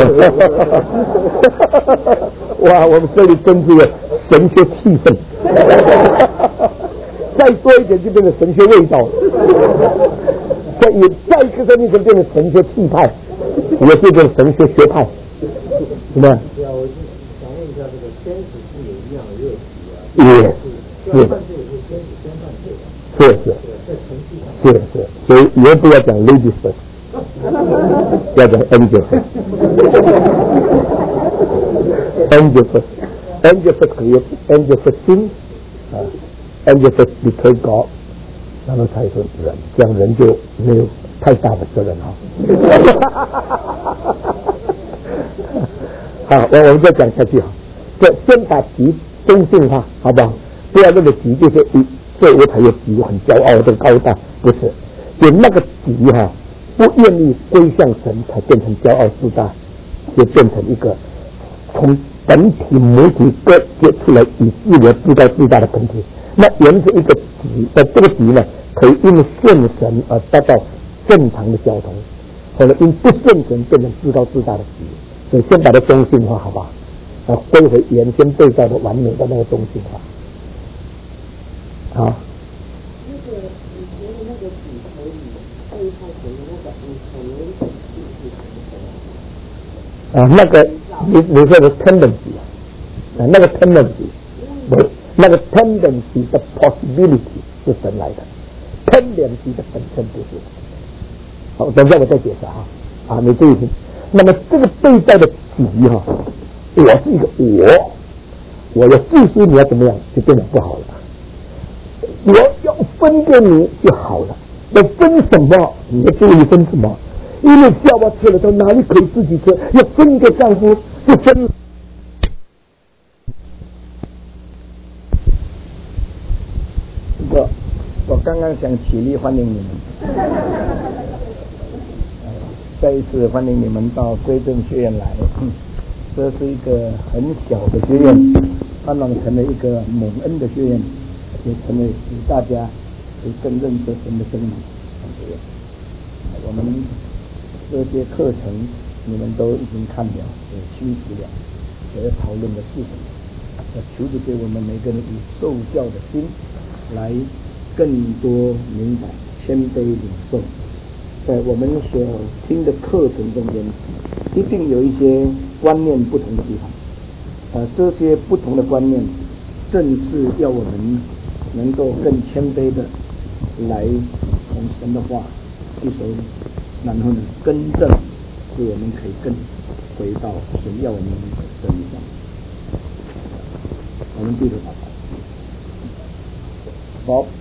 哇，我们这里真是有神学气氛，再多一点就变成神学味道了。再一个生命就变成神学气派，也是一种神学学派，是吧？ 我想问一下，这个天使是有一样的热情啊？ 也是的，是，所以以后不要讲 ladies first， 要讲 angel first，angel first create angel first sin， angel first betray God， 然后才是人，这样人就没有太大的责任好，我们再讲下去先把极中性化，好不好？不要那个极就是所以我才有极很骄傲的高大，不是，就那个极不愿意归向神，才变成骄傲自大，就变成一个从本体母体割解出来以自我自高自大的本体。那原是一个极，这个极呢，可以因顺神而得到正常的交通，后来因不顺神变成自高自大的极。所以先把它中性化，好不好？归回原先被造的完美的那个中性化。好。 那个以前的那个骨头里背叛神的那个，你可能是什么？ 那个你说的 tendency 那个 tendency 那个 tendency 的 possibility 是神来的 ，tendency 的本身不是。好，等一下我再解释你注意听。那么这个对照的己我是一个我要技术你要怎么样就变得不好了。我要分给你就好了，要分什么？你要注意分什么？因为夏娃吃了到哪里可以自己吃，要分给丈夫就分了。我刚刚想起立欢迎你们，再一次欢迎你们到归正学院来。这是一个很小的学院，盼望成为一个蒙恩的学院，也成为使大家更认识神的真理的学院。我们这些课程你们都已经看了，也学习了，也讨论的是什么？求主给我们每个人以受教的心，来更多明白谦卑领受。在我们所听的课程中间，一定有一些观念不同的地方，这些不同的观念正是要我们能够更谦卑的来从神的话吸收，然后呢更正，使我们可以更回到神要我们的真理上。我们低头祷告。好。